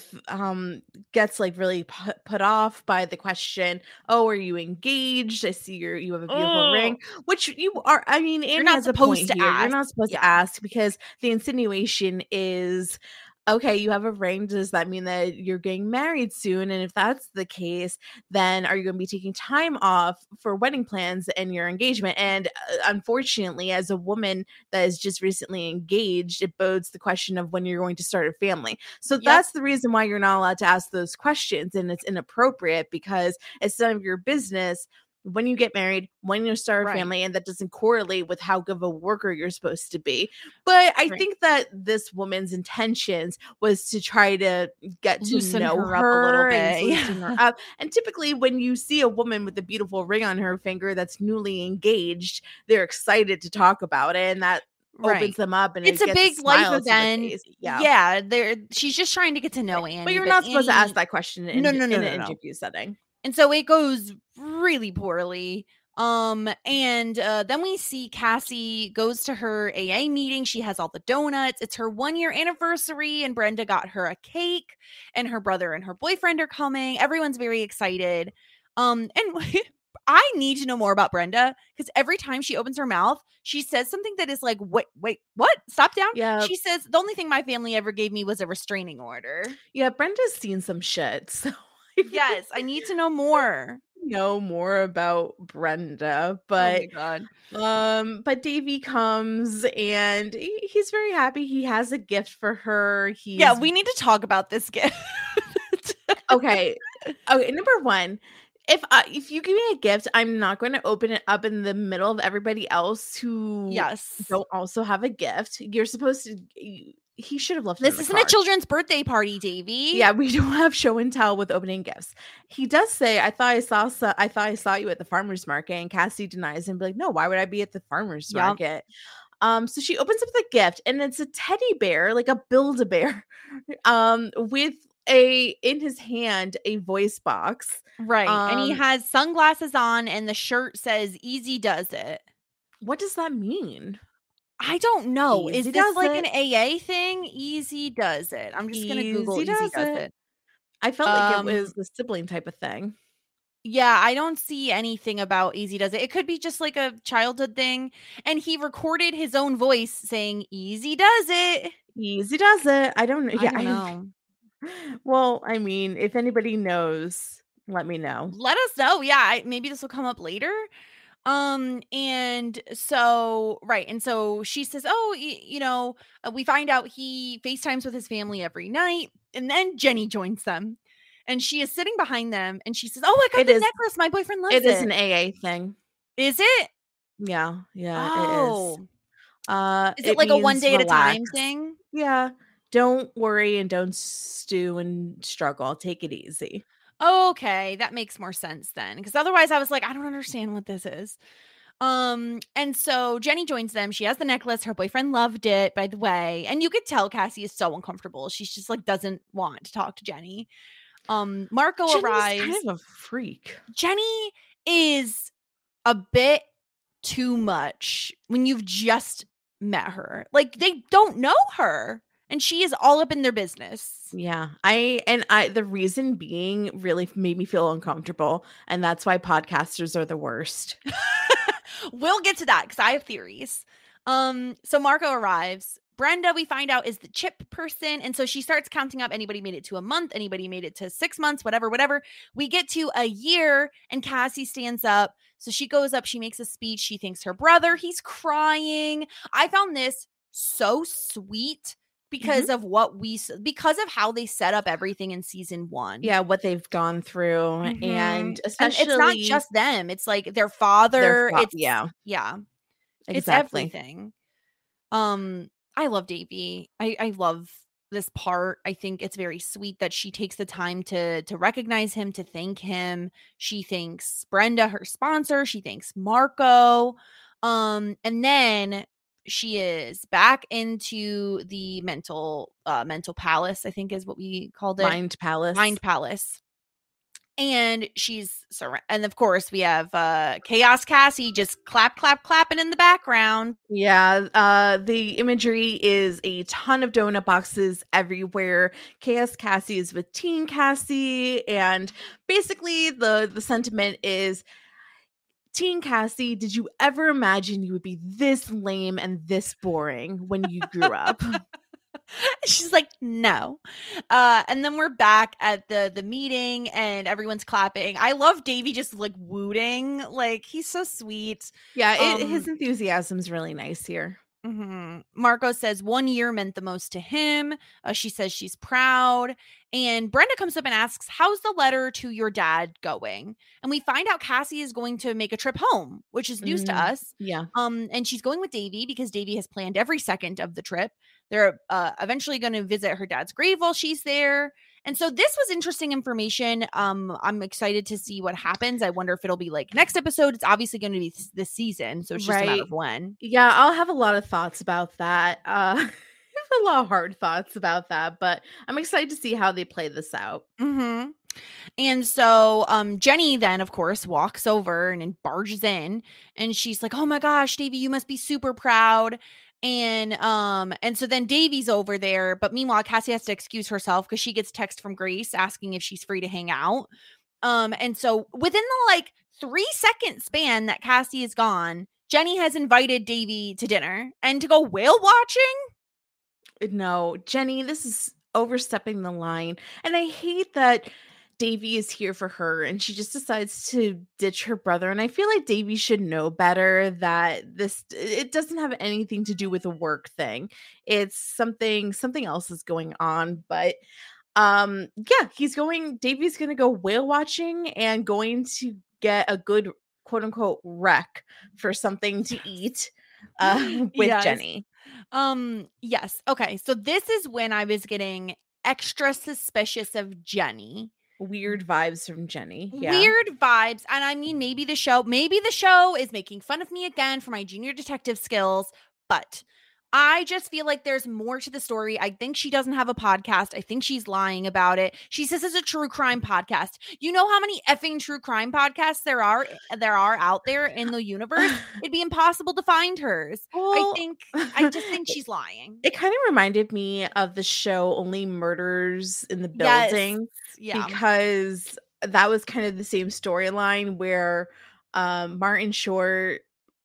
gets like really put off by the question, "Oh, are you engaged? I see you have a beautiful ring." Oh, Which you are. I mean, you're Annie not has a point supposed to here. You're ask. not supposed to Yeah, ask because the insinuation is, okay, you have a ring. Does that mean that you're getting married soon? And if that's the case, then are you going to be taking time off for wedding plans and your engagement? And unfortunately, as a woman that is just recently engaged, it bodes the question of when you're going to start a family. So yep, that's the reason why you're not allowed to ask those questions. And it's inappropriate because it's none of your business when you get married, when you start a right, family, and that doesn't correlate with how good of a worker you're supposed to be. But I right. think that this woman's intentions was to try to get to Loosen know her up a little her and bit. loosen her Yeah, up. And typically, when you see a woman with a beautiful ring on her finger that's newly engaged, they're excited to talk about it. And that opens right. them up and It's it a gets a big life smile to the event. face. Yeah. Yeah, she's just trying to get to know But Annie, you're but not supposed to ask Annie that question no, no, no, in an no, no. interview setting. And so it goes really poorly. And then we see Cassie goes to her AA meeting. She has all the donuts. It's her 1 year anniversary, and Brenda got her a cake, and her brother and her boyfriend are coming. Everyone's very excited. And I need to know more about Brenda because every time she opens her mouth, she says something that is like, wait, what? Stop down. Yeah. She says, the only thing my family ever gave me was a restraining order. Yeah. Brenda's seen some shit. So I really Yes, I need to know more. know more about Brenda, Oh my God. but Davy comes and he's very happy. He has a gift for her. Yeah, He's we need to talk about this gift. okay. Okay, number one, if you give me a gift, I'm not going to open it up in the middle of everybody else who Yes. don't also have a gift. You're supposed to. He should have left it in This the isn't a car. children's birthday party, Davy. Yeah, we don't have show and tell with opening gifts. He does say, I thought I saw you at the farmer's market," and Cassie denies and be like, "No, why would I be at the farmer's Yep. market?" So she opens up the gift and it's a teddy bear, like a Build-A-Bear, with in his hand a voice box. Right. And he has sunglasses on and the shirt says Easy Does It. What does that mean? I don't know. Easy Is this Does like It. an AA thing? Easy Does It. I'm just going to Google Easy Does It. I felt like it was the sibling type of thing. Yeah, I don't see anything about Easy Does It. It could be just like a childhood thing. And he recorded his own voice saying Easy Does It. Easy Does It. I don't know. Yeah, I don't know. Well, I mean, if anybody knows, let me know. Let us know. Yeah, maybe this will come up later. And so, right. And so she says, oh, we find out he FaceTimes with his family every night. And then Jenny joins them. And she is sitting behind them. And she says, oh, I got the necklace. My boyfriend loves it. It is an AA thing. Is it? Yeah. Oh. It is. Is it like a one day at a time thing? Yeah. Don't worry and don't stew and struggle. Take it easy. Okay, that makes more sense then. Because otherwise I was like, I don't understand what this is. And so Jenny joins them. She has the necklace. Her boyfriend loved it, by the way. And you could tell Cassie is so uncomfortable. She's just like doesn't want to talk to Jenny. Marco Jenny's arrives. kind of a freak. Jenny is a bit too much when you've just met her. Like they don't know her. And she is all up in their business. Yeah. The reason being really made me feel uncomfortable. And that's why podcasters are the worst. We'll get to that because I have theories. So Marco arrives. Brenda, we find out, is the chip person. And so she starts counting up. Anybody made it to a month. Anybody made it to 6 months, whatever. We get to a year and Cassie stands up. So she goes up. She makes a speech. She thanks her brother. He's crying. I found this so sweet because of because of how they set up everything in season 1. Yeah, what they've gone through. And especially it's not just them. It's like their father. Yeah. Exactly. It's everything. I love Davy. I love this part. I think it's very sweet that she takes the time to recognize him, to thank him. She thanks Brenda, her sponsor. She thanks Marco. And then she is back into the mental palace, I think is what we called it. Mind palace. And and of course we have Chaos Cassie just clapping in the background. Yeah, the imagery is a ton of donut boxes everywhere. Chaos Cassie is with Teen Cassie, and basically the sentiment is, Teen Cassie, did you ever imagine you would be this lame and this boring when you grew up? She's like, no. And then we're back at the meeting and everyone's clapping. I love Davy just like wooting. Like, he's so sweet. Yeah, his enthusiasm is really nice here. Marco says 1 year meant the most to him. She says she's proud. And Brenda comes up and asks, how's the letter to your dad going? And we find out Cassie is going to make a trip home, which is news to us. Yeah. And she's going with Davy because Davy has planned every second of the trip. They're eventually going to visit her dad's grave while she's there. And so this was interesting information. I'm excited to see what happens. I wonder if it'll be like next episode. It's obviously going to be this season. So it's just a matter of when. Yeah, I'll have a lot of thoughts about that. A lot of hard thoughts about that, but I'm excited to see how they play this out. And so Jenny then, of course, walks over and barges in. And she's like, oh my gosh, Davy, you must be super proud. And so then Davy's over there, but meanwhile Cassie has to excuse herself because she gets text from Grace asking if she's free to hang out. And so within the like 3-second span that Cassie is gone, Jenny has invited Davy to dinner and to go whale watching. No, Jenny, this is overstepping the line, and I hate that Davy is here for her and she just decides to ditch her brother. And I feel like Davy should know better that it doesn't have anything to do with a work thing. It's something else is going on. But Davy's going to go whale watching and going to get a good quote unquote wreck for something to eat with Jenny. Yes. Okay. So this is when I was getting extra suspicious of Jenny. Weird vibes from Jenny. Yeah. Weird vibes. And I mean, maybe the show is making fun of me again for my junior detective skills, but I just feel like there's more to the story. I think she doesn't have a podcast. I think she's lying about it. She says it's a true crime podcast. You know how many effing true crime podcasts there are out there in the universe? It'd be impossible to find hers. Well, I just think she's lying. It kind of reminded me of the show Only Murders in the Building. Yes. Yeah. Because that was kind of the same storyline where Martin Short,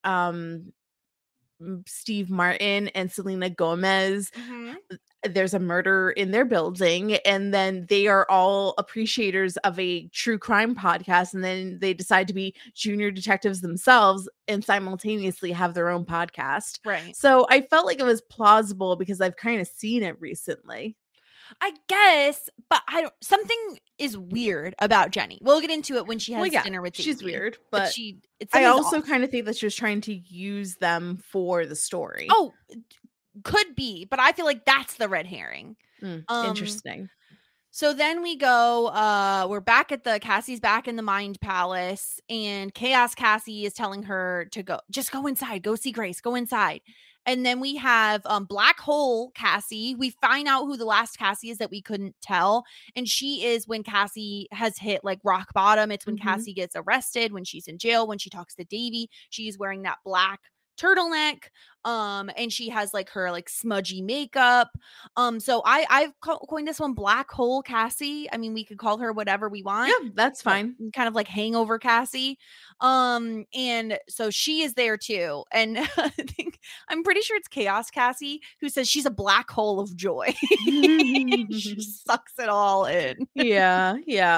Steve Martin, and Selena Gomez, there's a murder in their building, and then they are all appreciators of a true crime podcast, and then they decide to be junior detectives themselves and simultaneously have their own podcast. Right. So I felt like it was plausible because I've kind of seen it recently. I guess, but something is weird about Jenny. We'll get into it when she has dinner with Daisy. She's weird, but I also kind of think that she was trying to use them for the story. Oh, could be, but I feel like that's the red herring. Interesting. So then we go, we're back at Cassie's back in the Mind Palace, and Chaos Cassie is telling her to just go inside, go see Grace, go inside. And then we have Black Hole Cassie. We find out who the last Cassie is that we couldn't tell. And she is when Cassie has hit like rock bottom. It's when Cassie gets arrested, when she's in jail, when she talks to Davy. She's wearing that black turtleneck. And she has like her like smudgy makeup. So I've coined this one Black Hole Cassie. I mean, we could call her whatever we want. Yeah, that's fine. Kind of like Hangover Cassie. And so she is there too. And I'm pretty sure it's Chaos Cassie who says she's a black hole of joy. She sucks it all in. Yeah.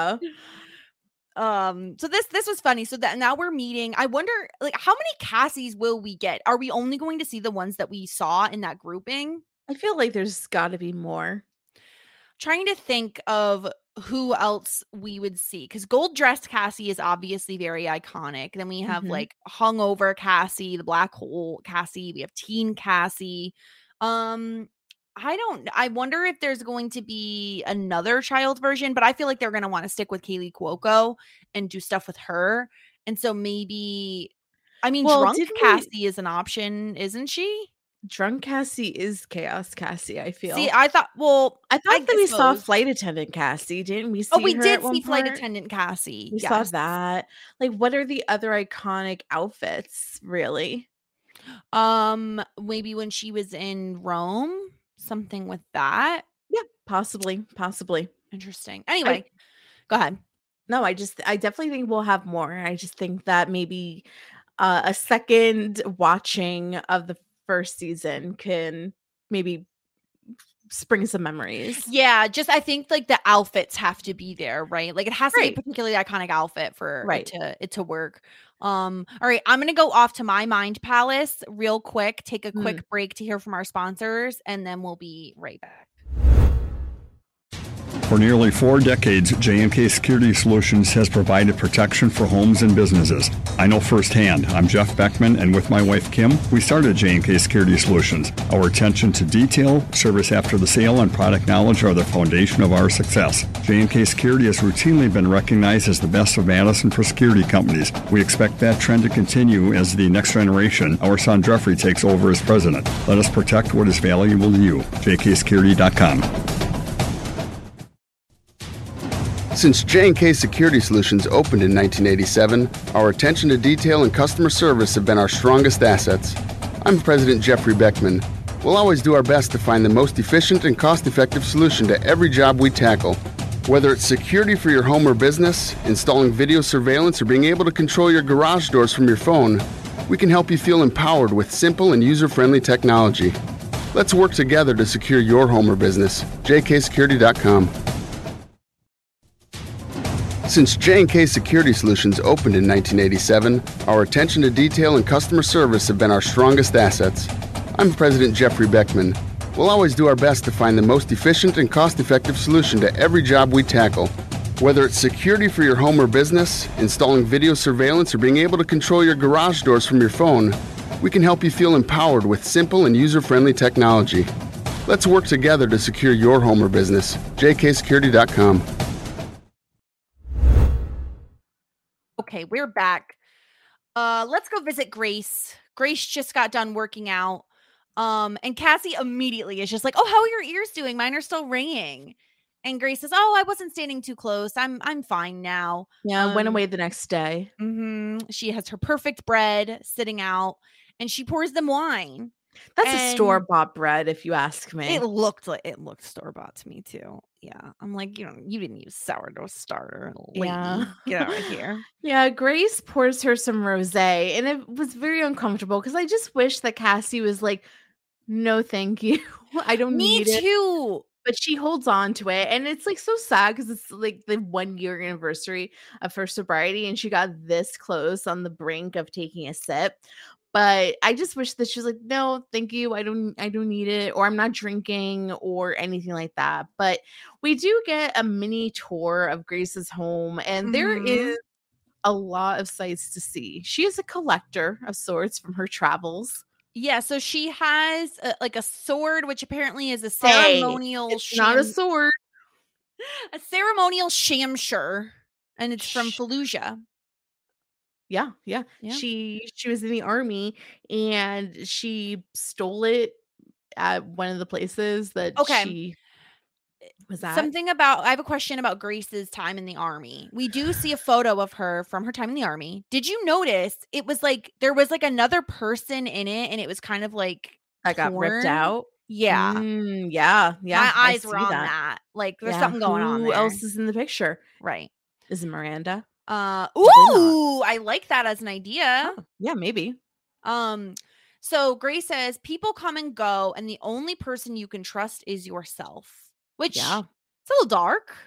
So this was funny. So that now we're meeting. I wonder, like, how many Cassies will we get? Are we only going to see the ones that we saw in that grouping? I feel like there's got to be more. Trying to think of who else we would see, because gold dressed Cassie is obviously very iconic. Then we have like hungover Cassie, the black hole Cassie. We have teen Cassie. I wonder if there's going to be another child version, but I feel like they're going to want to stick with Kaylee Cuoco and do stuff with her. And so maybe, I mean, drunk Cassie is an option, isn't she? Drunk Cassie is Chaos Cassie, I feel. See, I thought that we saw Flight Attendant Cassie, didn't we see her? Oh, we did see Flight Attendant Cassie. We saw that. Like, what are the other iconic outfits, really? Maybe when she was in Rome, something with that. Yeah, possibly. Interesting. Anyway, go ahead. No, I definitely think we'll have more. I just think that maybe a second watching of the first season can maybe spring some memories. Yeah, just I think like the outfits have to be there, right? Like it has to be a particularly iconic outfit for it to work. All right, I'm gonna go off to my Mind Palace real quick, take a quick break to hear from our sponsors, and then we'll be right back. For nearly 4 decades, J&K Security Solutions has provided protection for homes and businesses. I know firsthand. I'm Jeff Beckman, and with my wife, Kim, we started J&K Security Solutions. Our attention to detail, service after the sale, and product knowledge are the foundation of our success. J&K Security has routinely been recognized as the best of Madison for security companies. We expect that trend to continue as the next generation, our son Jeffrey, takes over as president. Let us protect what is valuable to you. jksecurity.com. Since J&K Security Solutions opened in 1987, our attention to detail and customer service have been our strongest assets. I'm President Jeffrey Beckman. We'll always do our best to find the most efficient and cost-effective solution to every job we tackle. Whether it's security for your home or business, installing video surveillance, or being able to control your garage doors from your phone, we can help you feel empowered with simple and user-friendly technology. Let's work together to secure your home or business. jksecurity.com. Since J&K Security Solutions opened in 1987, our attention to detail and customer service have been our strongest assets. I'm President Jeffrey Beckman. We'll always do our best to find the most efficient and cost-effective solution to every job we tackle. Whether it's security for your home or business, installing video surveillance, or being able to control your garage doors from your phone, we can help you feel empowered with simple and user-friendly technology. Let's work together to secure your home or business. jksecurity.com. Okay, we're back. Let's go visit Grace. Grace just got done working out. And Cassie immediately is just like, "Oh, how are your ears doing? Mine are still ringing." And Grace says, "Oh, I wasn't standing too close. I'm fine now." Yeah, went away the next day. She has her perfect bread sitting out, and she pours them wine. That's a store-bought bread, if you ask me. It looked store-bought to me too. Yeah, I'm like, you didn't use sourdough starter, lady. Yeah. Get out of here. Yeah, Grace pours her some rosé, and it was very uncomfortable because I just wish that Cassie was like, "No, thank you. I don't need it." Me too. But she holds on to it, and it's like so sad because it's like the 1-year anniversary of her sobriety, and she got this close on the brink of taking a sip. But I just wish that she was like, "No, thank you. I don't need it, or I'm not drinking or anything like that." But we do get a mini tour of Grace's home, and there is a lot of sights to see. She is a collector of sorts from her travels. Yeah, so she has like a sword, which apparently is a ceremonial. It's not a sword. A ceremonial shamshur, and it's from Fallujah. Yeah. She was in the army, and she stole it at one of the places that she was at. I have a question about Grace's time in the army. We do see a photo of her from her time in the army. Did you notice it was like there was like another person in it, and it was kind of like that got ripped out? Yeah. Yeah. My eyes were on that. Like there's something going on there. Who else is in the picture? Right. Is it Miranda? I like that as an idea. Oh, yeah, maybe. So Grace says people come and go, and the only person you can trust is yourself. Which it's a little dark,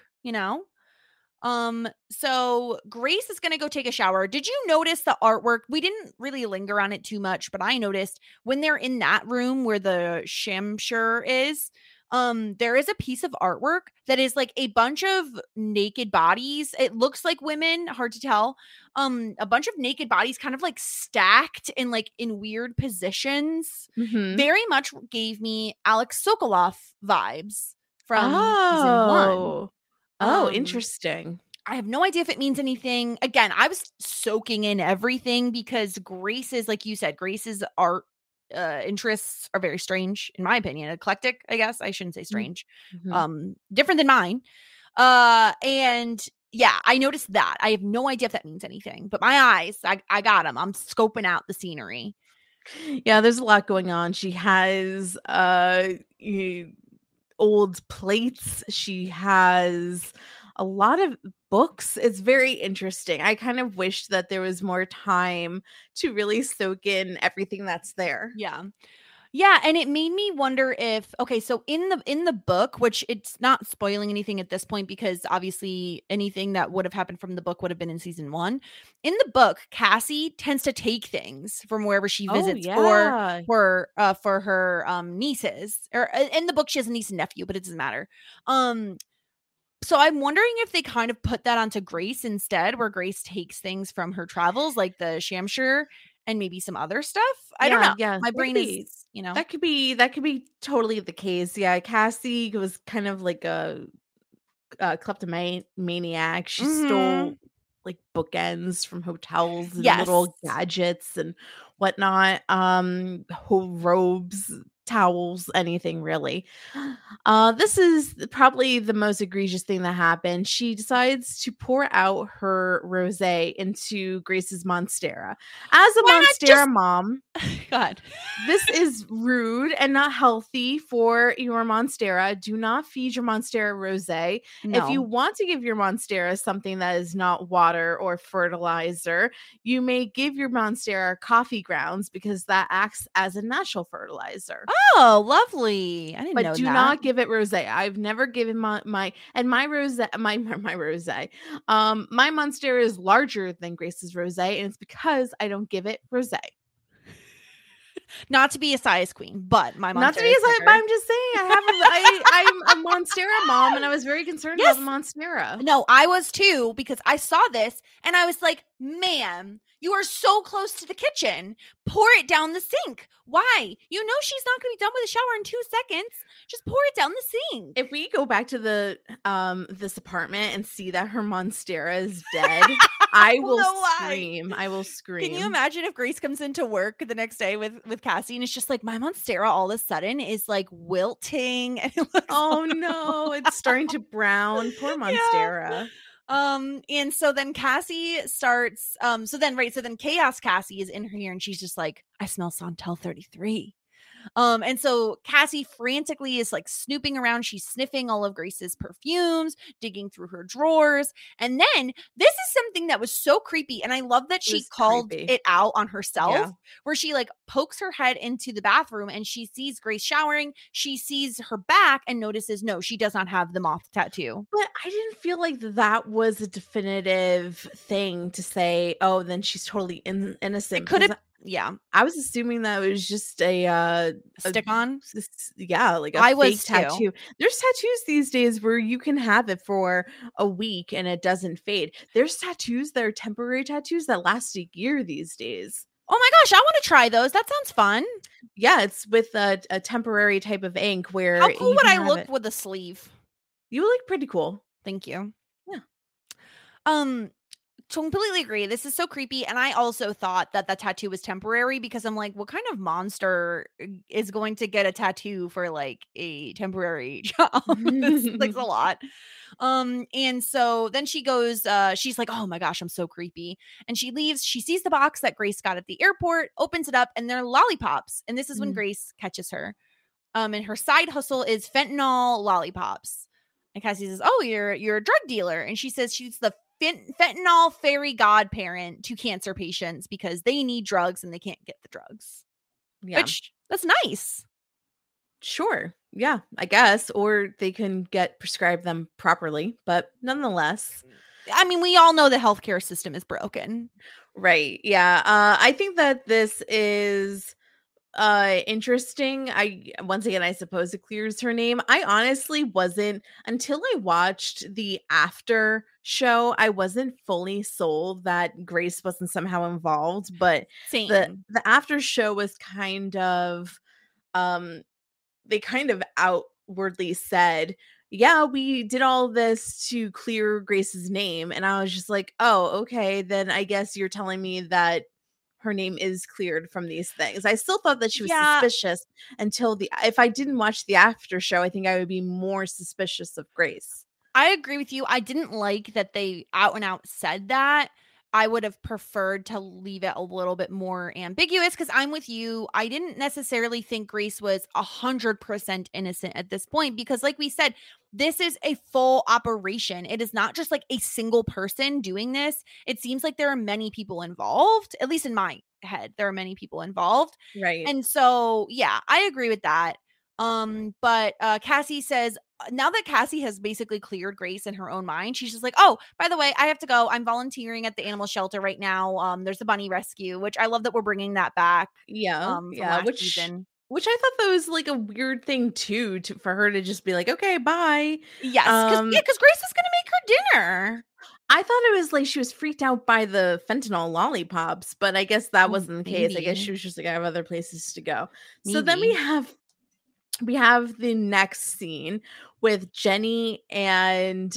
So Grace is gonna go take a shower. Did you notice the artwork? We didn't really linger on it too much, but I noticed when they're in that room where the shamshur is, there is a piece of artwork that is like a bunch of naked bodies. It looks like women, hard to tell. A bunch of naked bodies kind of like stacked in like in weird positions. Very much gave me Alex Sokoloff vibes from season 1. Interesting. I have no idea if it means anything. Again, I was soaking in everything because Grace's, like you said, Grace's art interests are very strange, in my opinion. Eclectic, I guess. I shouldn't say strange. Different than mine. And yeah, I noticed that. I have no idea if that means anything, but my eyes, I got them. I'm scoping out the scenery. Yeah, there's a lot going on. She has old plates. She has a lot of books. It's very interesting. I kind of wish that there was more time to really soak in everything that's there. Yeah, and it made me wonder if so in the book, which it's not spoiling anything at this point because obviously anything that would have happened from the book would have been in season 1. In the book, Cassie tends to take things from wherever she visits for her nieces. Or in the book she has a niece and nephew, but it doesn't matter. So I'm wondering if they kind of put that onto Grace instead, where Grace takes things from her travels, like the shamshur and maybe some other stuff. I don't know. Yeah, my brain is, that could be totally the case. Yeah, Cassie was kind of like a kleptomaniac. She stole like bookends from hotels and little gadgets and whatnot. Whole robes, towels, anything really. This is probably the most egregious thing that happened. She decides to pour out her rosé into Grace's Monstera. As a Monstera mom, God, this is rude and not healthy for your Monstera. Do not feed your Monstera rosé. No. If you want to give your Monstera something that is not water or fertilizer, you may give your Monstera coffee grounds because that acts as a natural fertilizer. Oh, lovely. I didn't know that. But do not give it rosé. I've never given my rosé. My Monstera is larger than Grace's rosé, and it's because I don't give it rosé. Not to be a size queen, but my Monstera. Not to be a size, but I'm just saying I'm a Monstera mom, and I was very concerned about the Monstera. No, I was too, because I saw this and I was like, Ma'am, you are so close to the kitchen. Pour it down the sink. Why? You know she's not going to be done with the shower in 2 seconds. Just pour it down the sink. If we go back to the this apartment and see that her Monstera is dead, I will scream. I will scream. Can you imagine if Grace comes into work the next day with Cassie and it's just like, my Monstera all of a sudden is like wilting and it looks oh no, it's starting to brown. Poor Monstera. Yeah. And so then Cassie starts, so then Chaos Cassie is in her ear and she's just like, I smell Santal 33. And so Cassie frantically is like snooping around. She's sniffing all of Grace's perfumes, digging through her drawers. And then this is something that was so creepy. And I love that she called it out on herself, where she like pokes her head into the bathroom and she sees Grace showering. She sees her back and notices, no, she does not have the moth tattoo. But I didn't feel like that was a definitive thing to say, oh, then she's totally innocent. It could have. Yeah, I was assuming that it was just a stick-on. Like a fake tattoo. There's tattoos these days where you can have it for a week and it doesn't fade. There's tattoos that are temporary tattoos that last a year these days. Oh my gosh, I want to try those. That sounds fun. Yeah, it's with a temporary type of ink where. How cool would I look with a sleeve? You look pretty cool. Thank you. Yeah. Completely agree. This is so creepy. And I also thought that tattoo was temporary because I'm like, what kind of monster is going to get a tattoo for like a temporary job? This like a lot. And so then she goes, she's like, oh my gosh, I'm so creepy. And she leaves. She sees the box that Grace got at the airport, opens it up, and they're lollipops. And this is when Grace catches her. And her side hustle is fentanyl lollipops. And Cassie says, oh, you're a drug dealer. And she says she's the fentanyl fairy godparent to cancer patients because they need drugs and they can't get the drugs. Yeah. Which, that's nice. Sure. Yeah, I guess. Or they can get prescribed them properly. But nonetheless. I mean, we all know the healthcare system is broken. Right. Yeah. I think that this is interesting. Once again, I suppose it clears her name. I honestly wasn't, until I watched the after show, I wasn't fully sold that Grace wasn't somehow involved, but the after show was kind of they kind of outwardly said, yeah, we did all this to clear Grace's name. And I was just like, oh, okay, then I guess you're telling me that her name is cleared from these things. I still thought that she was suspicious until if I didn't watch the after show, I think I would be more suspicious of Grace. I agree with you. I didn't like that they out and out said that. I would have preferred to leave it a little bit more ambiguous because I'm with you. I didn't necessarily think Grace was 100% innocent at this point because like we said, this is a full operation. It is not just like a single person doing this. It seems like there are many people involved, at least in my head. There are many people involved. Right. And so, yeah, I agree with that. But Cassie says, now that Cassie has basically cleared Grace in her own mind, she's just like, oh, by the way, I have to go. I'm volunteering at the animal shelter right now. There's a bunny rescue, which I love that we're bringing that back. Yeah. Which I thought that was like a weird thing too, for her to just be like, okay, bye. Yes. Because Grace is going to make her dinner. I thought it was like she was freaked out by the fentanyl lollipops, but I guess that wasn't the case. I guess she was just like, I have other places to go. Maybe. So then we have the next scene with Jenny and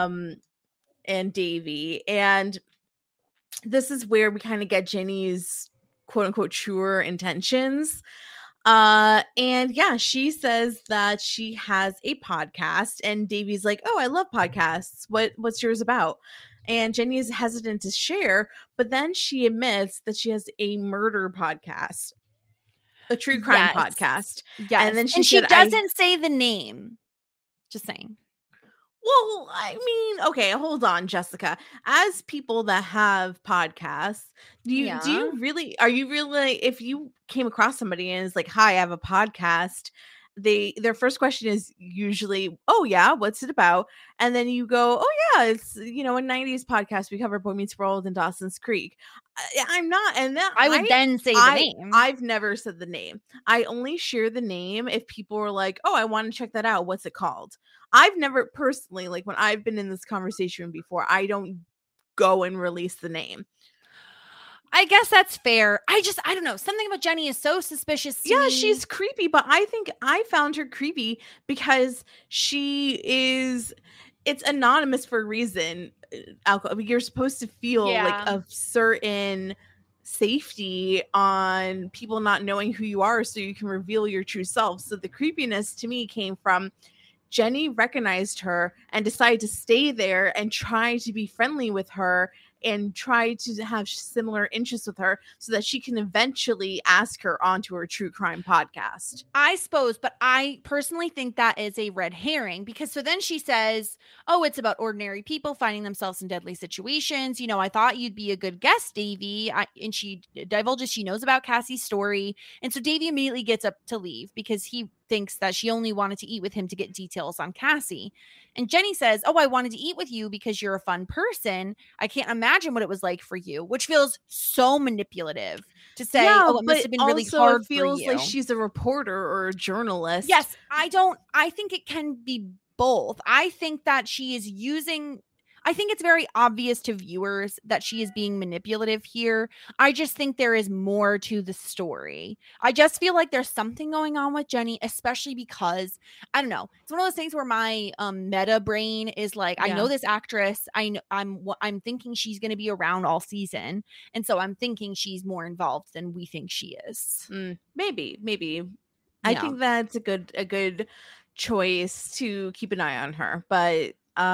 Davy, and this is where we kind of get Jenny's quote unquote truer intentions. And yeah, she says that she has a podcast, and Davy's like, oh, I love podcasts. What's yours about? And Jenny is hesitant to share, but then she admits that she has a murder podcast. A true crime podcast. Yes. And then she doesn't say the name. Just saying. Well, I mean, okay, hold on, Jessica. As people that have podcasts, are you really, if you came across somebody and is like, hi, I have a podcast, their first question is usually, oh yeah, what's it about? And then you go, oh yeah, it's, a 90s podcast. We cover Boy Meets World and Dawson's Creek. I'm not, and then I would then say the name. I've never said the name. I only share the name if people are like, oh, I want to check that out. What's it called? I've never personally, like when I've been in this conversation before, I don't go and release the name. I guess that's fair. I don't know. Something about Jenny is so suspicious to me. She's creepy, but I think I found her creepy because it's anonymous for a reason. Alcohol, you're supposed to feel like a certain safety on people not knowing who you are so you can reveal your true self. So the creepiness to me came from Jenny recognized her and decided to stay there and try to be friendly with her and try to have similar interests with her so that she can eventually ask her onto her true crime podcast. I suppose, but I personally think that is a red herring because so then she says, oh, it's about ordinary people finding themselves in deadly situations. You know, I thought you'd be a good guest, Davy. And she divulges she knows about Cassie's story. And so Davy immediately gets up to leave because he thinks that she only wanted to eat with him to get details on Cassie. And Jenny says, oh, I wanted to eat with you because you're a fun person. I can't imagine what it was like for you, which feels so manipulative to say, oh, it must have been really hard for you. It feels like she's a reporter or a journalist. Yes, I think it can be both. I think that she is I think it's very obvious to viewers that she is being manipulative here. I just think there is more to the story. I just feel like there's something going on with Jenny, especially because, I don't know, it's one of those things where my meta brain is like, I know this actress. I'm thinking she's going to be around all season. And so I'm thinking she's more involved than we think she is. Maybe. Yeah. I think that's a good choice to keep an eye on her. But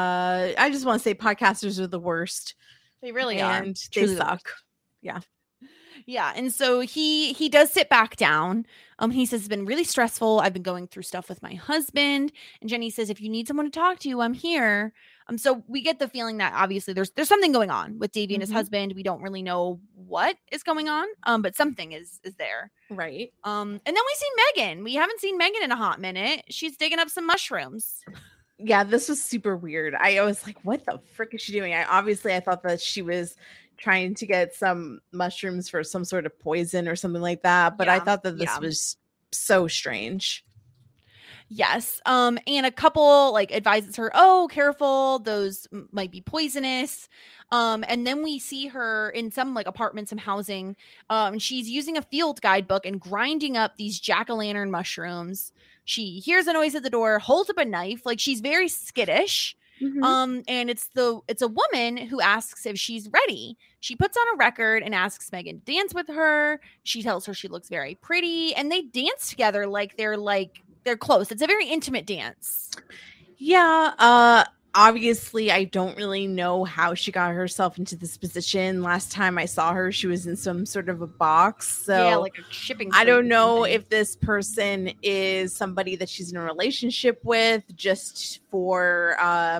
I just want to say podcasters are the worst. They really are. And they suck. Yeah. Yeah. And so he does sit back down. He says it's been really stressful. I've been going through stuff with my husband. And Jenny says, if you need someone to talk to, I'm here. So we get the feeling that obviously there's something going on with Davy and his husband. We don't really know what is going on. But something is there. Right. And then we see Megan. We haven't seen Megan in a hot minute. She's digging up some mushrooms. Yeah, this was super weird. I was like, what the frick is she doing? I thought that she was trying to get some mushrooms for some sort of poison or something like that. But I thought that this was so strange. Yes. And a couple advises her, oh, careful, those might be poisonous. And then we see her in some apartment, some housing. And she's using a field guidebook and grinding up these jack-o'-lantern mushrooms. She hears a noise at the door, holds up a knife, she's very skittish. And it's a woman who asks if she's ready. She puts on a record and asks Megan to dance with her. She tells her she looks very pretty, and they dance together they're close. It's a very intimate dance. Yeah. Obviously, I don't really know how she got herself into this position. Last time I saw her, she was in some sort of a box. So yeah, like a shipping. I don't know if this person is somebody that she's in a relationship with just for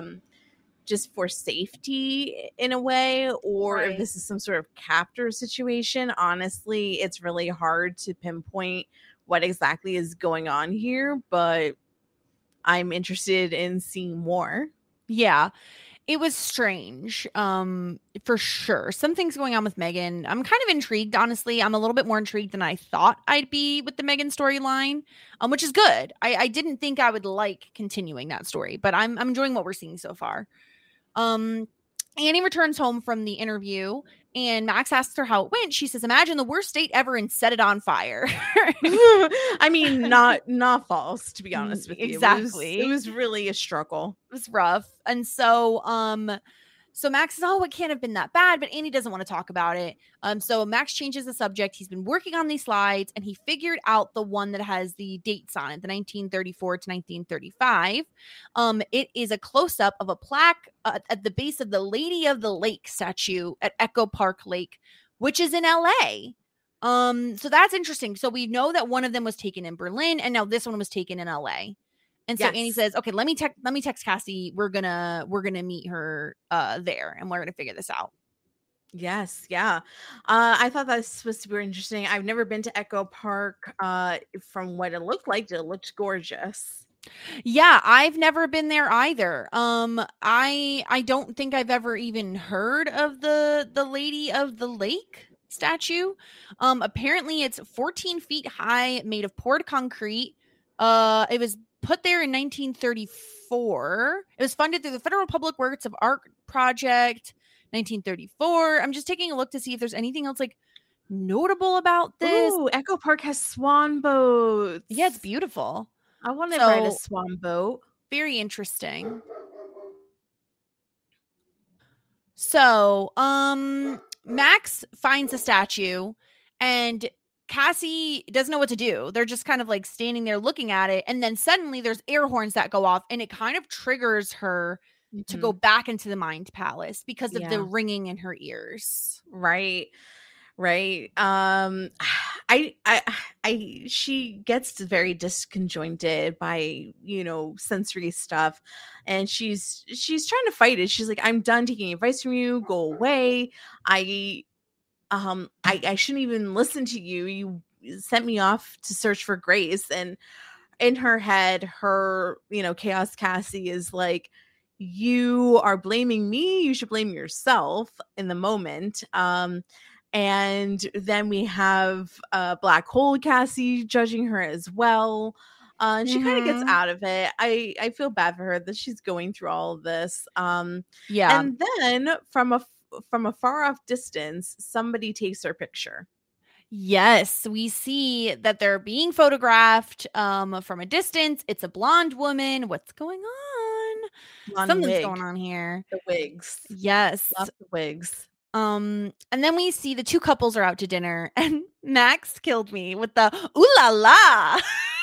safety in a way, or if this is some sort of captor situation. Honestly, it's really hard to pinpoint what exactly is going on here, but I'm interested in seeing more. Yeah, it was strange, for sure. Something's going on with Megan. I'm kind of intrigued, honestly. I'm a little bit more intrigued than I thought I'd be with the Megan storyline, which is good. I didn't think I would like continuing that story, but I'm enjoying what we're seeing so far. Annie returns home from the interview, and Max asks her how it went. She says, imagine the worst date ever and set it on fire. I mean, not false, to be honest with you. Exactly. It was really a struggle. It was rough. And so Max says, oh, it can't have been that bad, but Annie doesn't want to talk about it. So Max changes the subject. He's been working on these slides, and he figured out the one that has the dates on it, the 1934 to 1935. It is a close-up of a plaque at the base of the Lady of the Lake statue at Echo Park Lake, which is in LA. So that's interesting. So we know that one of them was taken in Berlin, and now this one was taken in LA. And so Annie says, okay, let me text Cassie. We're gonna meet her there, and we're gonna figure this out. Yes. Yeah. I thought that was super interesting. I've never been to Echo Park. From what it looked like, it looked gorgeous. Yeah, I've never been there either. I don't think I've ever even heard of the Lady of the Lake statue. Apparently it's 14 feet high, made of poured concrete. It was put there in 1934. It was funded through the Federal Public Works of Art Project. 1934. I'm just taking a look to see if there's anything else like notable about this. Ooh, Echo Park has swan boats. Yeah, it's beautiful. I want to ride a swan boat. Very interesting. So, Max finds a statue and Cassie doesn't know what to do. They're just kind of like standing there looking at it. And then suddenly there's air horns that go off and it kind of triggers her to go back into the Mind Palace because of the ringing in her ears. Right. She gets very disconjointed by, sensory stuff, and she's trying to fight it. She's like, I'm done taking advice from you. Go away. I shouldn't even listen to you. You sent me off to search for Grace. And in her head, her, Chaos Cassie is like, you are blaming me. You should blame yourself in the moment. And then we have Black Hole Cassie judging her as well. And she kind of gets out of it. I feel bad for her that she's going through all of this. And then from a far off distance, somebody takes her picture. Yes, we see that they're being photographed from a distance. It's a blonde woman. What's going on? Something's going on here. The wigs. Yes. Lots of wigs. And then we see the two couples are out to dinner, and Max killed me with the ooh la la.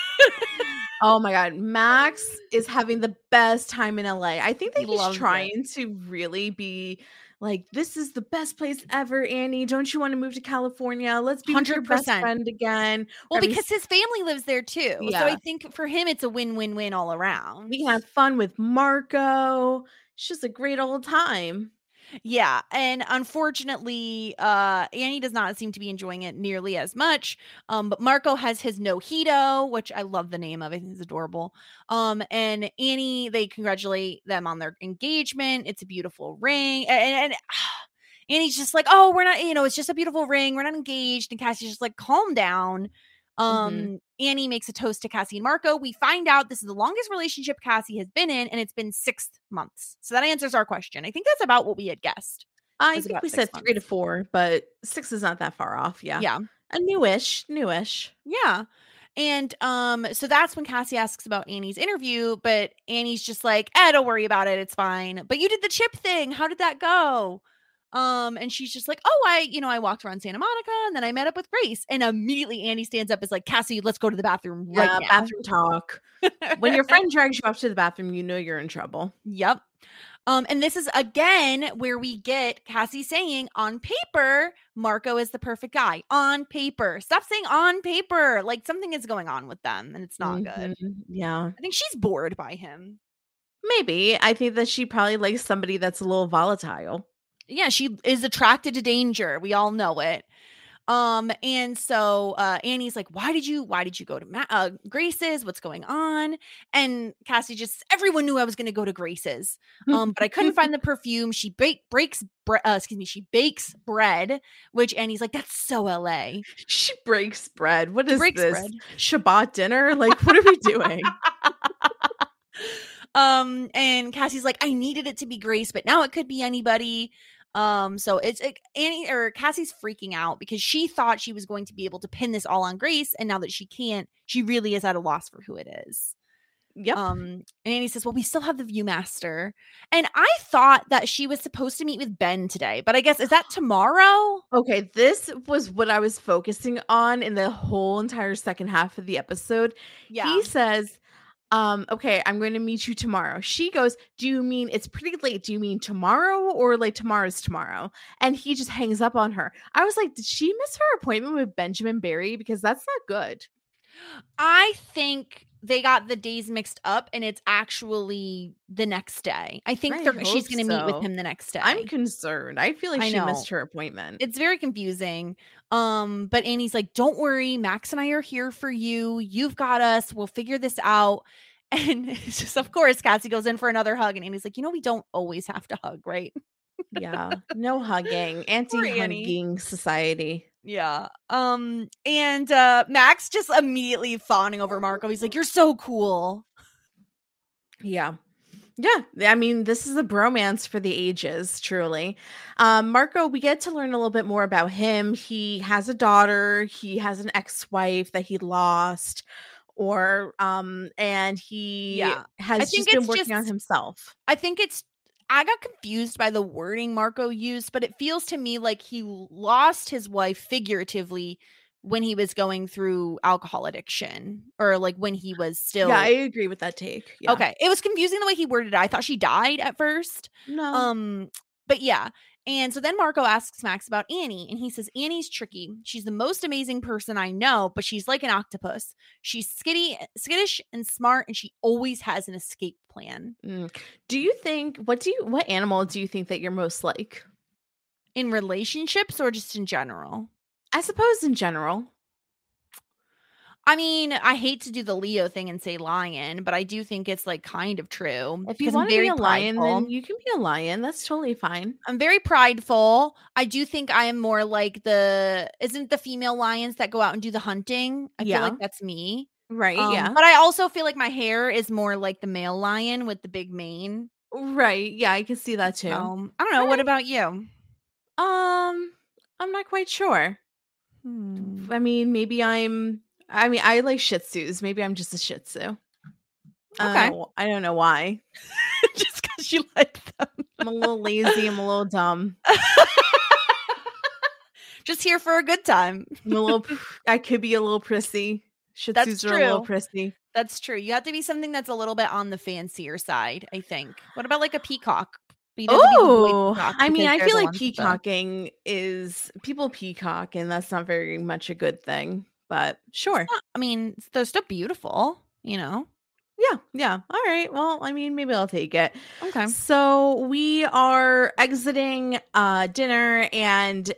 Oh my God. Max is having the best time in LA. I think that he's trying to really be like, this is the best place ever, Annie. Don't you want to move to California? Let's be 100%. With your best friend again. Well, because his family lives there too. Yeah. So I think for him, it's a win-win-win all around. We can have fun with Marco. It's just a great old time. Yeah, and unfortunately, Annie does not seem to be enjoying it nearly as much. But Marco has his Nojito, which I love the name of. I think it's adorable. And Annie, they congratulate them on their engagement. It's a beautiful ring, and Annie's just like, "Oh, we're not. It's just a beautiful ring. We're not engaged." And Cassie's just like, "Calm down." Annie makes a toast to Cassie and Marco. We find out this is the longest relationship Cassie has been in, and it's been 6 months. So that answers our question. I think that's about what we had guessed. I think we said 3 to 4, but 6 is not that far off. Yeah. Yeah. A newish. Yeah. And so that's when Cassie asks about Annie's interview, but Annie's just like, don't worry about it. It's fine. But you did the chip thing. How did that go? And she's just like, I walked around Santa Monica and then I met up with Grace. And immediately Annie stands up, is like, Cassie, let's go to the bathroom right now. Bathroom talk. When your friend drags you off to the bathroom, you know you're in trouble. Yep. And this is again where we get Cassie saying, on paper, Marco is the perfect guy. On paper. Stop saying on paper. Like something is going on with them and it's not good. Yeah. I think she's bored by him. Maybe. I think that she probably likes somebody that's a little volatile. Yeah, she is attracted to danger. We all know it. And so Annie's like, why did you go to Grace's? What's going on? And Cassie everyone knew I was going to go to Grace's. But I couldn't find the perfume. She bakes bread, which Annie's like, that's so LA. She breaks bread. What is this? Bread. Shabbat dinner? Like, what are we doing? And Cassie's like, I needed it to be Grace, but now it could be anybody. So it's Annie or Cassie's freaking out because she thought she was going to be able to pin this all on Grace, and now that she can't, she really is at a loss for who it is. Yep. And Annie says, well, we still have the Viewmaster. And I thought that she was supposed to meet with Ben today, but I guess, is that tomorrow? Okay, this was what I was focusing on in the whole entire second half of the episode. Yeah. He says, okay, I'm going to meet you tomorrow. She goes, do you mean it's pretty late? Do you mean tomorrow or like tomorrow's tomorrow? And he just hangs up on her. I was like, did she miss her appointment with Benjamin Barry? Because that's not good. I think they got the days mixed up and it's actually the next day. I think she's going to meet with him the next day. I'm concerned. I feel like she missed her appointment. It's very confusing. But Annie's like, don't worry. Max and I are here for you. You've got us. We'll figure this out. And it's just, of course, Cassie goes in for another hug. And Annie's like, we don't always have to hug, right? Yeah. No hugging. Anti-hugging society. Yeah. And Max just immediately fawning over Marco. He's like, you're so cool. Yeah. Yeah, I mean, this is a bromance for the ages, truly. Marco, we get to learn a little bit more about him. He has a daughter, he has an ex-wife that he lost, and he I has think just been it's working on just himself. I got confused by the wording Marco used, but it feels to me like he lost his wife figuratively when he was going through alcohol addiction, or like when he was still. Yeah, I agree with that take. Yeah. Okay. It was confusing the way he worded it. I thought she died at first. No. But yeah. And so then Marco asks Max about Annie, and he says, Annie's tricky. She's the most amazing person I know, but she's like an octopus. She's skittish and smart, and she always has an escape plan. Do you think, what animal do you think that you're most like? In relationships or just in general? I suppose in general. I mean, I hate to do the Leo thing and say lion, but I do think it's like kind of true. If you want to be a lion, then you can be a lion. That's totally fine. I'm very prideful. I do think I am more like isn't the female lions that go out and do the hunting? I feel like that's me. Right, yeah. But I also feel like my hair is more like the male lion with the big mane. Right, yeah, I can see that too. I don't know. What about you? I'm not quite sure. I mean, I like Shih Tzus. Maybe I'm just a Shih Tzu. Okay. I don't know why. Just because you like them. I'm a little lazy. I'm a little dumb. Just here for a good time. I could be a little prissy. Shih Tzus are a little prissy. That's true. You have to be something that's a little bit on the fancier side, I think. What about like a peacock? Oh, I mean, I feel like peacocking is people peacock, and that's not very much a good thing. But sure. I mean, they're still beautiful, you know? Yeah. All right. Well, I mean, maybe I'll take it. Okay. So we are exiting dinner, and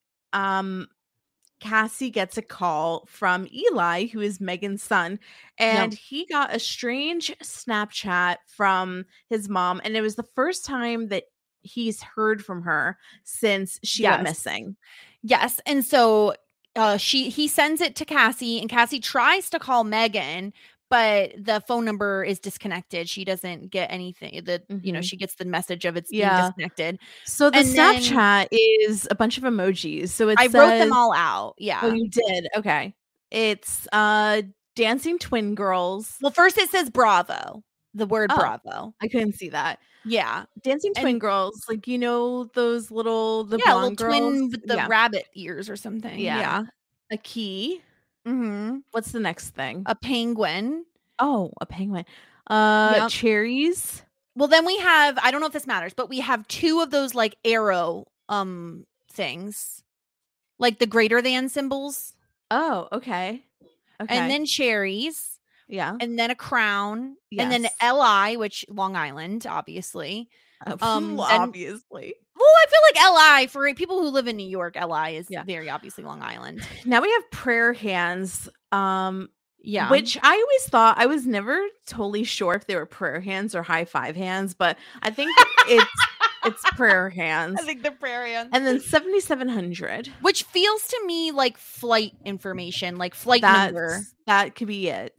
Cassie gets a call from Eli, who is Megan's son, and he got a strange Snapchat from his mom, and it was the first time that he's heard from her since she went missing. Yes. And so he sends it to Cassie, and Cassie tries to call Megan, but the phone number is disconnected. She doesn't get anything. She gets the message of it's being disconnected. So the Snapchat is a bunch of emojis. So I wrote them all out. Yeah. Oh, you did? Okay. It's dancing twin girls. Well, first it says Bravo. The word Bravo. I couldn't see that. Yeah. Dancing twin girls. Like, those blonde girls. Twin with the rabbit ears or something. Yeah. A key. Mm-hmm. What's the next thing? A penguin. Oh, a penguin. Cherries. Well, then we have, I don't know if this matters, but we have two of those like arrow things. Like the greater than symbols. Oh, okay. And then cherries. Yeah. And then a crown. Yes. And then LI, which Long Island, obviously. Obviously. Well, I feel like LI, for people who live in New York, LI is very obviously Long Island. Now we have prayer hands. Which I always thought, I was never totally sure if they were prayer hands or high five hands, but I think it's prayer hands. I think they're prayer hands. And then 7,700. Which feels to me like flight information, like flight number. That could be it.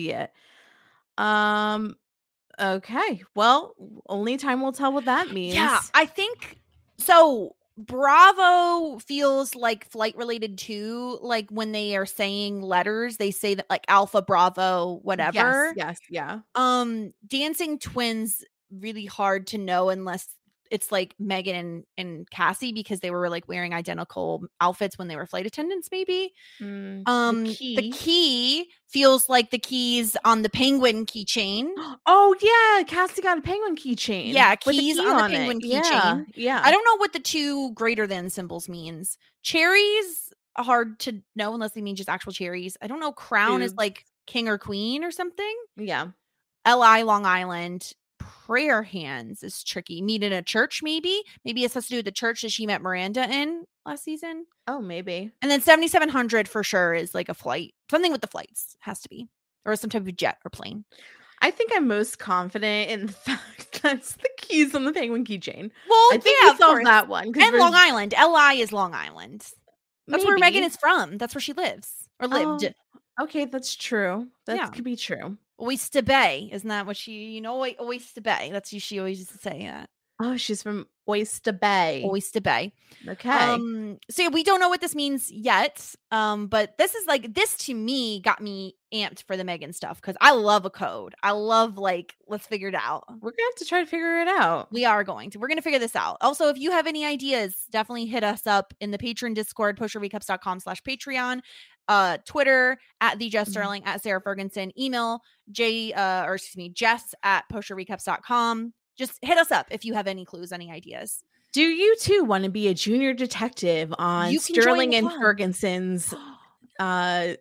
Okay. Well, only time will tell what that means. Yeah, I think so. Bravo feels like flight related too. Like when they are saying letters, they say that like Alpha, Bravo, whatever. Yes. Yeah. Dancing twins, really hard to know unless it's like Megan and Cassie, because they were like wearing identical outfits when they were flight attendants, maybe. The key feels like the keys on the penguin keychain. Oh yeah, Cassie got a penguin keychain. Yeah, keys on the penguin keychain. Yeah. I don't know what the two greater than symbols means. Cherries, hard to know unless they mean just actual cherries. I don't know. Crown is like king or queen or something. Yeah. LI Long Island. Prayer hands is tricky. Meet in a church, maybe it has to do with the church that she met Miranda in last season. Oh, maybe. And then 7,700 for sure is like a flight, something with the flights has to be, or some type of jet or plane. I think I'm most confident in the fact that's the keys on the penguin keychain. Well, I think we solved that one. And Long Island. LI is Long Island. That's where Megan is from. That's where she lives or lived. Okay, that's true. That could be true. Oyster Bay. Isn't that what Oyster Bay? That's she always used to say that. Oh, she's from Oyster Bay. Oyster Bay. Okay. So yeah, we don't know what this means yet. But this to me got me amped for the Meghan stuff because I love a code. I love let's figure it out. We're gonna have to try to figure it out. We are going to. We're gonna figure this out. Also, if you have any ideas, definitely hit us up in the Patreon Discord, postrecaps.com/Patreon, Twitter at the Jess Sterling, at Sarah Ferguson, email Jess at postrecaps.com. Just hit us up if you have any clues, any ideas. Do you too want to be a junior detective on Sterling and Ferguson's club?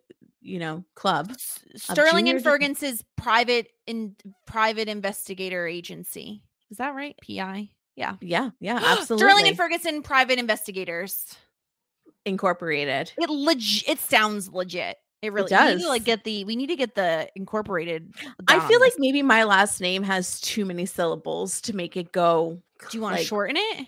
Sterling and Ferguson's private investigator agency. Is that right? PI? Yeah. Yeah, absolutely. Sterling and Ferguson Private Investigators Incorporated. It sounds legit. It really does. We need to get the incorporated. I feel like maybe my last name has too many syllables to make it go. Do you want to shorten it?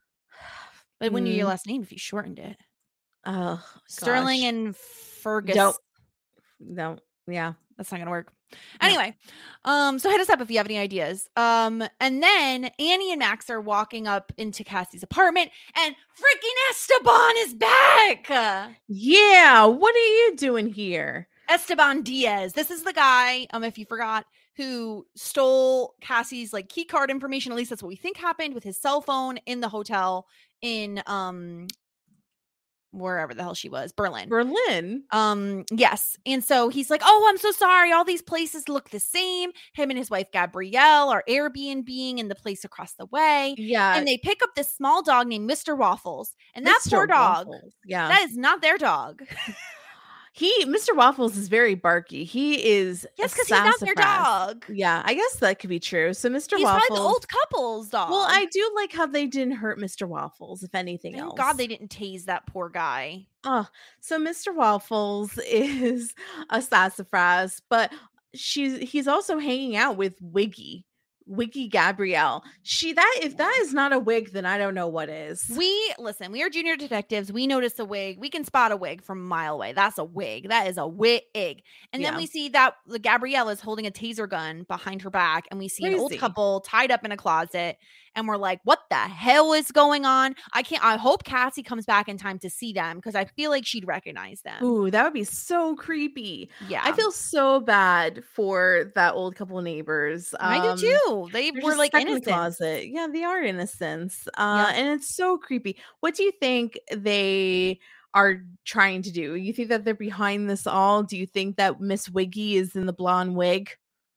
But when your last name if you shortened it? Oh, Sterling and Ferguson. No. Yeah. That's not gonna work. Anyway, so hit us up if you have any ideas. And then Annie and Max are walking up into Cassie's apartment, and freaking Esteban is back. Yeah, what are you doing here? Esteban Diaz. This is the guy, if you forgot, who stole Cassie's key card information. At least that's what we think happened with his cell phone in the hotel in wherever the hell she was, Berlin. Yes. And so he's like, oh, I'm so sorry. All these places look the same. Him and his wife, Gabrielle, are Airbnb-ing in the place across the way. Yeah. And they pick up this small dog named Mr. Waffles. And that poor dog, that is not their dog. Mr. Waffles is very barky. He is because he's not their dog. Yeah, I guess that could be true. So Mr. He's Waffles, probably the old couple's dog. Well, I do like how they didn't hurt Mr. Waffles, if anything else. Thank God they didn't tase that poor guy. So Mr. Waffles is a sassafras, but he's also hanging out with Wiggy Gabrielle. If that is not a wig, then I don't know what is. We are junior detectives. We notice a wig. We can spot a wig from a mile away. That's a wig. That is a wig. And then we see that the Gabrielle is holding a taser gun behind her back, and we see an old couple tied up in a closet. And we're like, what the hell is going on? I hope Cassie comes back in time to see them because I feel like she'd recognize them. Ooh, that would be so creepy. Yeah. I feel so bad for that old couple of neighbors. I do too. They were innocent. In the closet. Yeah, they are innocents. And it's so creepy. What do you think they are trying to do? You think that they're behind this all? Do you think that Miss Wiggy is in the blonde wig?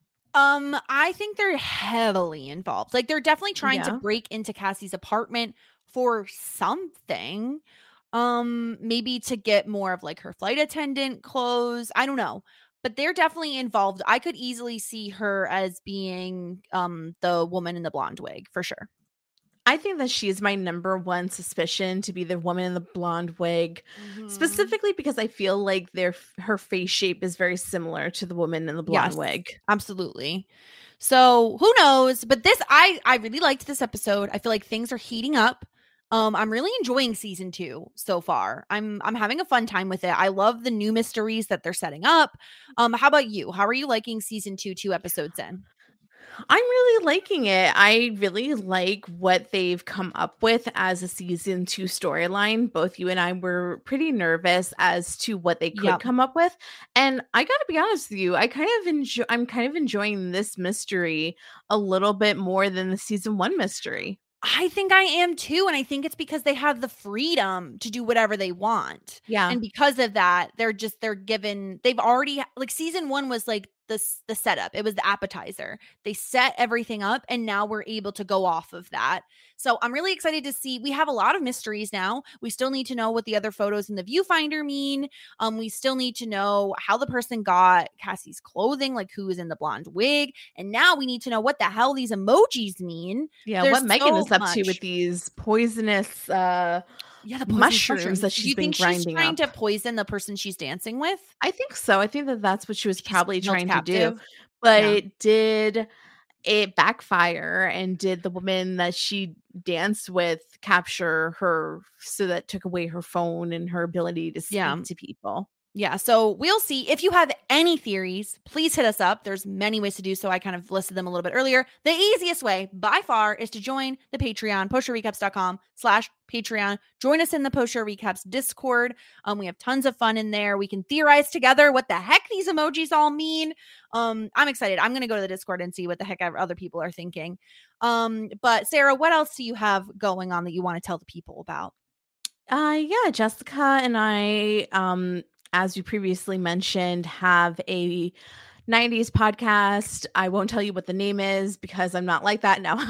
I think they're heavily involved. They're definitely trying to break into Cassie's apartment for something. Maybe to get more of her flight attendant clothes. I don't know. But they're definitely involved. I could easily see her as being the woman in the blonde wig for sure. I think that she is my number one suspicion to be the woman in the blonde wig, specifically because I feel like her face shape is very similar to the woman in the blonde wig. Absolutely. So who knows? But I really liked this episode. I feel like things are heating up. I'm really enjoying season 2 so far. I'm having a fun time with it. I love the new mysteries that they're setting up. How about you? How are you liking season 2 episodes in? I'm really liking it. I really like what they've come up with as a season 2 storyline. Both you and I were pretty nervous as to what they could come up with. And I got to be honest with you, I'm kind of enjoying this mystery a little bit more than the season 1 mystery. I think I am too. And I think it's because they have the freedom to do whatever they want. Yeah. And because of that, they've already, season 1 was the setup. It was the appetizer. They set everything up and now we're able to go off of that. So I'm really excited to see. We have a lot of mysteries now. We still need to know what the other photos in the viewfinder mean. We still need to know how the person got Cassie's clothing, who is in the blonde wig. And now we need to know what the hell these emojis mean. Yeah, what Meghan is up to with these poisonous the mushrooms that she's been grinding up. She's trying to poison the person she's dancing with? I think so. I think that that's what she was probably trying to do. But did it backfire? And did the woman that she danced with capture her so that took away her phone and her ability to speak to people? Yeah, so we'll see. If you have any theories, please hit us up. There's many ways to do so. I kind of listed them a little bit earlier. The easiest way by far is to join the Patreon, postshowrecaps.com/Patreon. Join us in the Post Show Recaps Discord. We have tons of fun in there. We can theorize together what the heck these emojis all mean. I'm excited. I'm going to go to the Discord and see what the heck other people are thinking. But Sarah, what else do you have going on that you want to tell the people about? Yeah, Jessica and I, as we previously mentioned, have a 90s podcast. I won't tell you what the name is because I'm not like that now.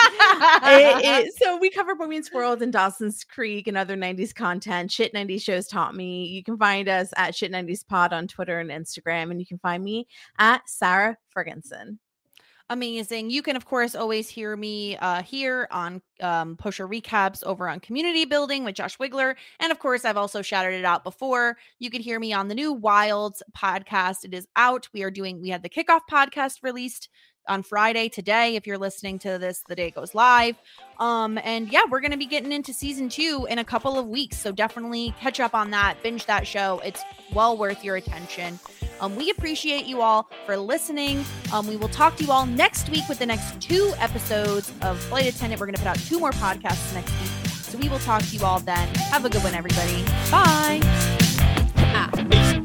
So we cover Boy Meets World and Dawson's Creek and other 90s content. Shit 90s Shows Taught Me. You can find us at Shit 90s Pod on Twitter and Instagram, and you can find me at Sarah Ferguson. Amazing. You can, of course, always hear me here on Post Show Recaps over on Community Building with Josh Wigler. And of course, I've also shouted it out before. You can hear me on the new Wilds podcast. It is out. We had the kickoff podcast released on Friday today. If you're listening to this, the day it goes live. And yeah, we're going to be getting into season 2 in a couple of weeks. So definitely catch up on that, binge that show. It's well worth your attention. We appreciate you all for listening. We will talk to you all next week with the next 2 episodes of Flight Attendant. We're going to put out 2 more podcasts next week. So we will talk to you all then. Have a good one, everybody. Bye.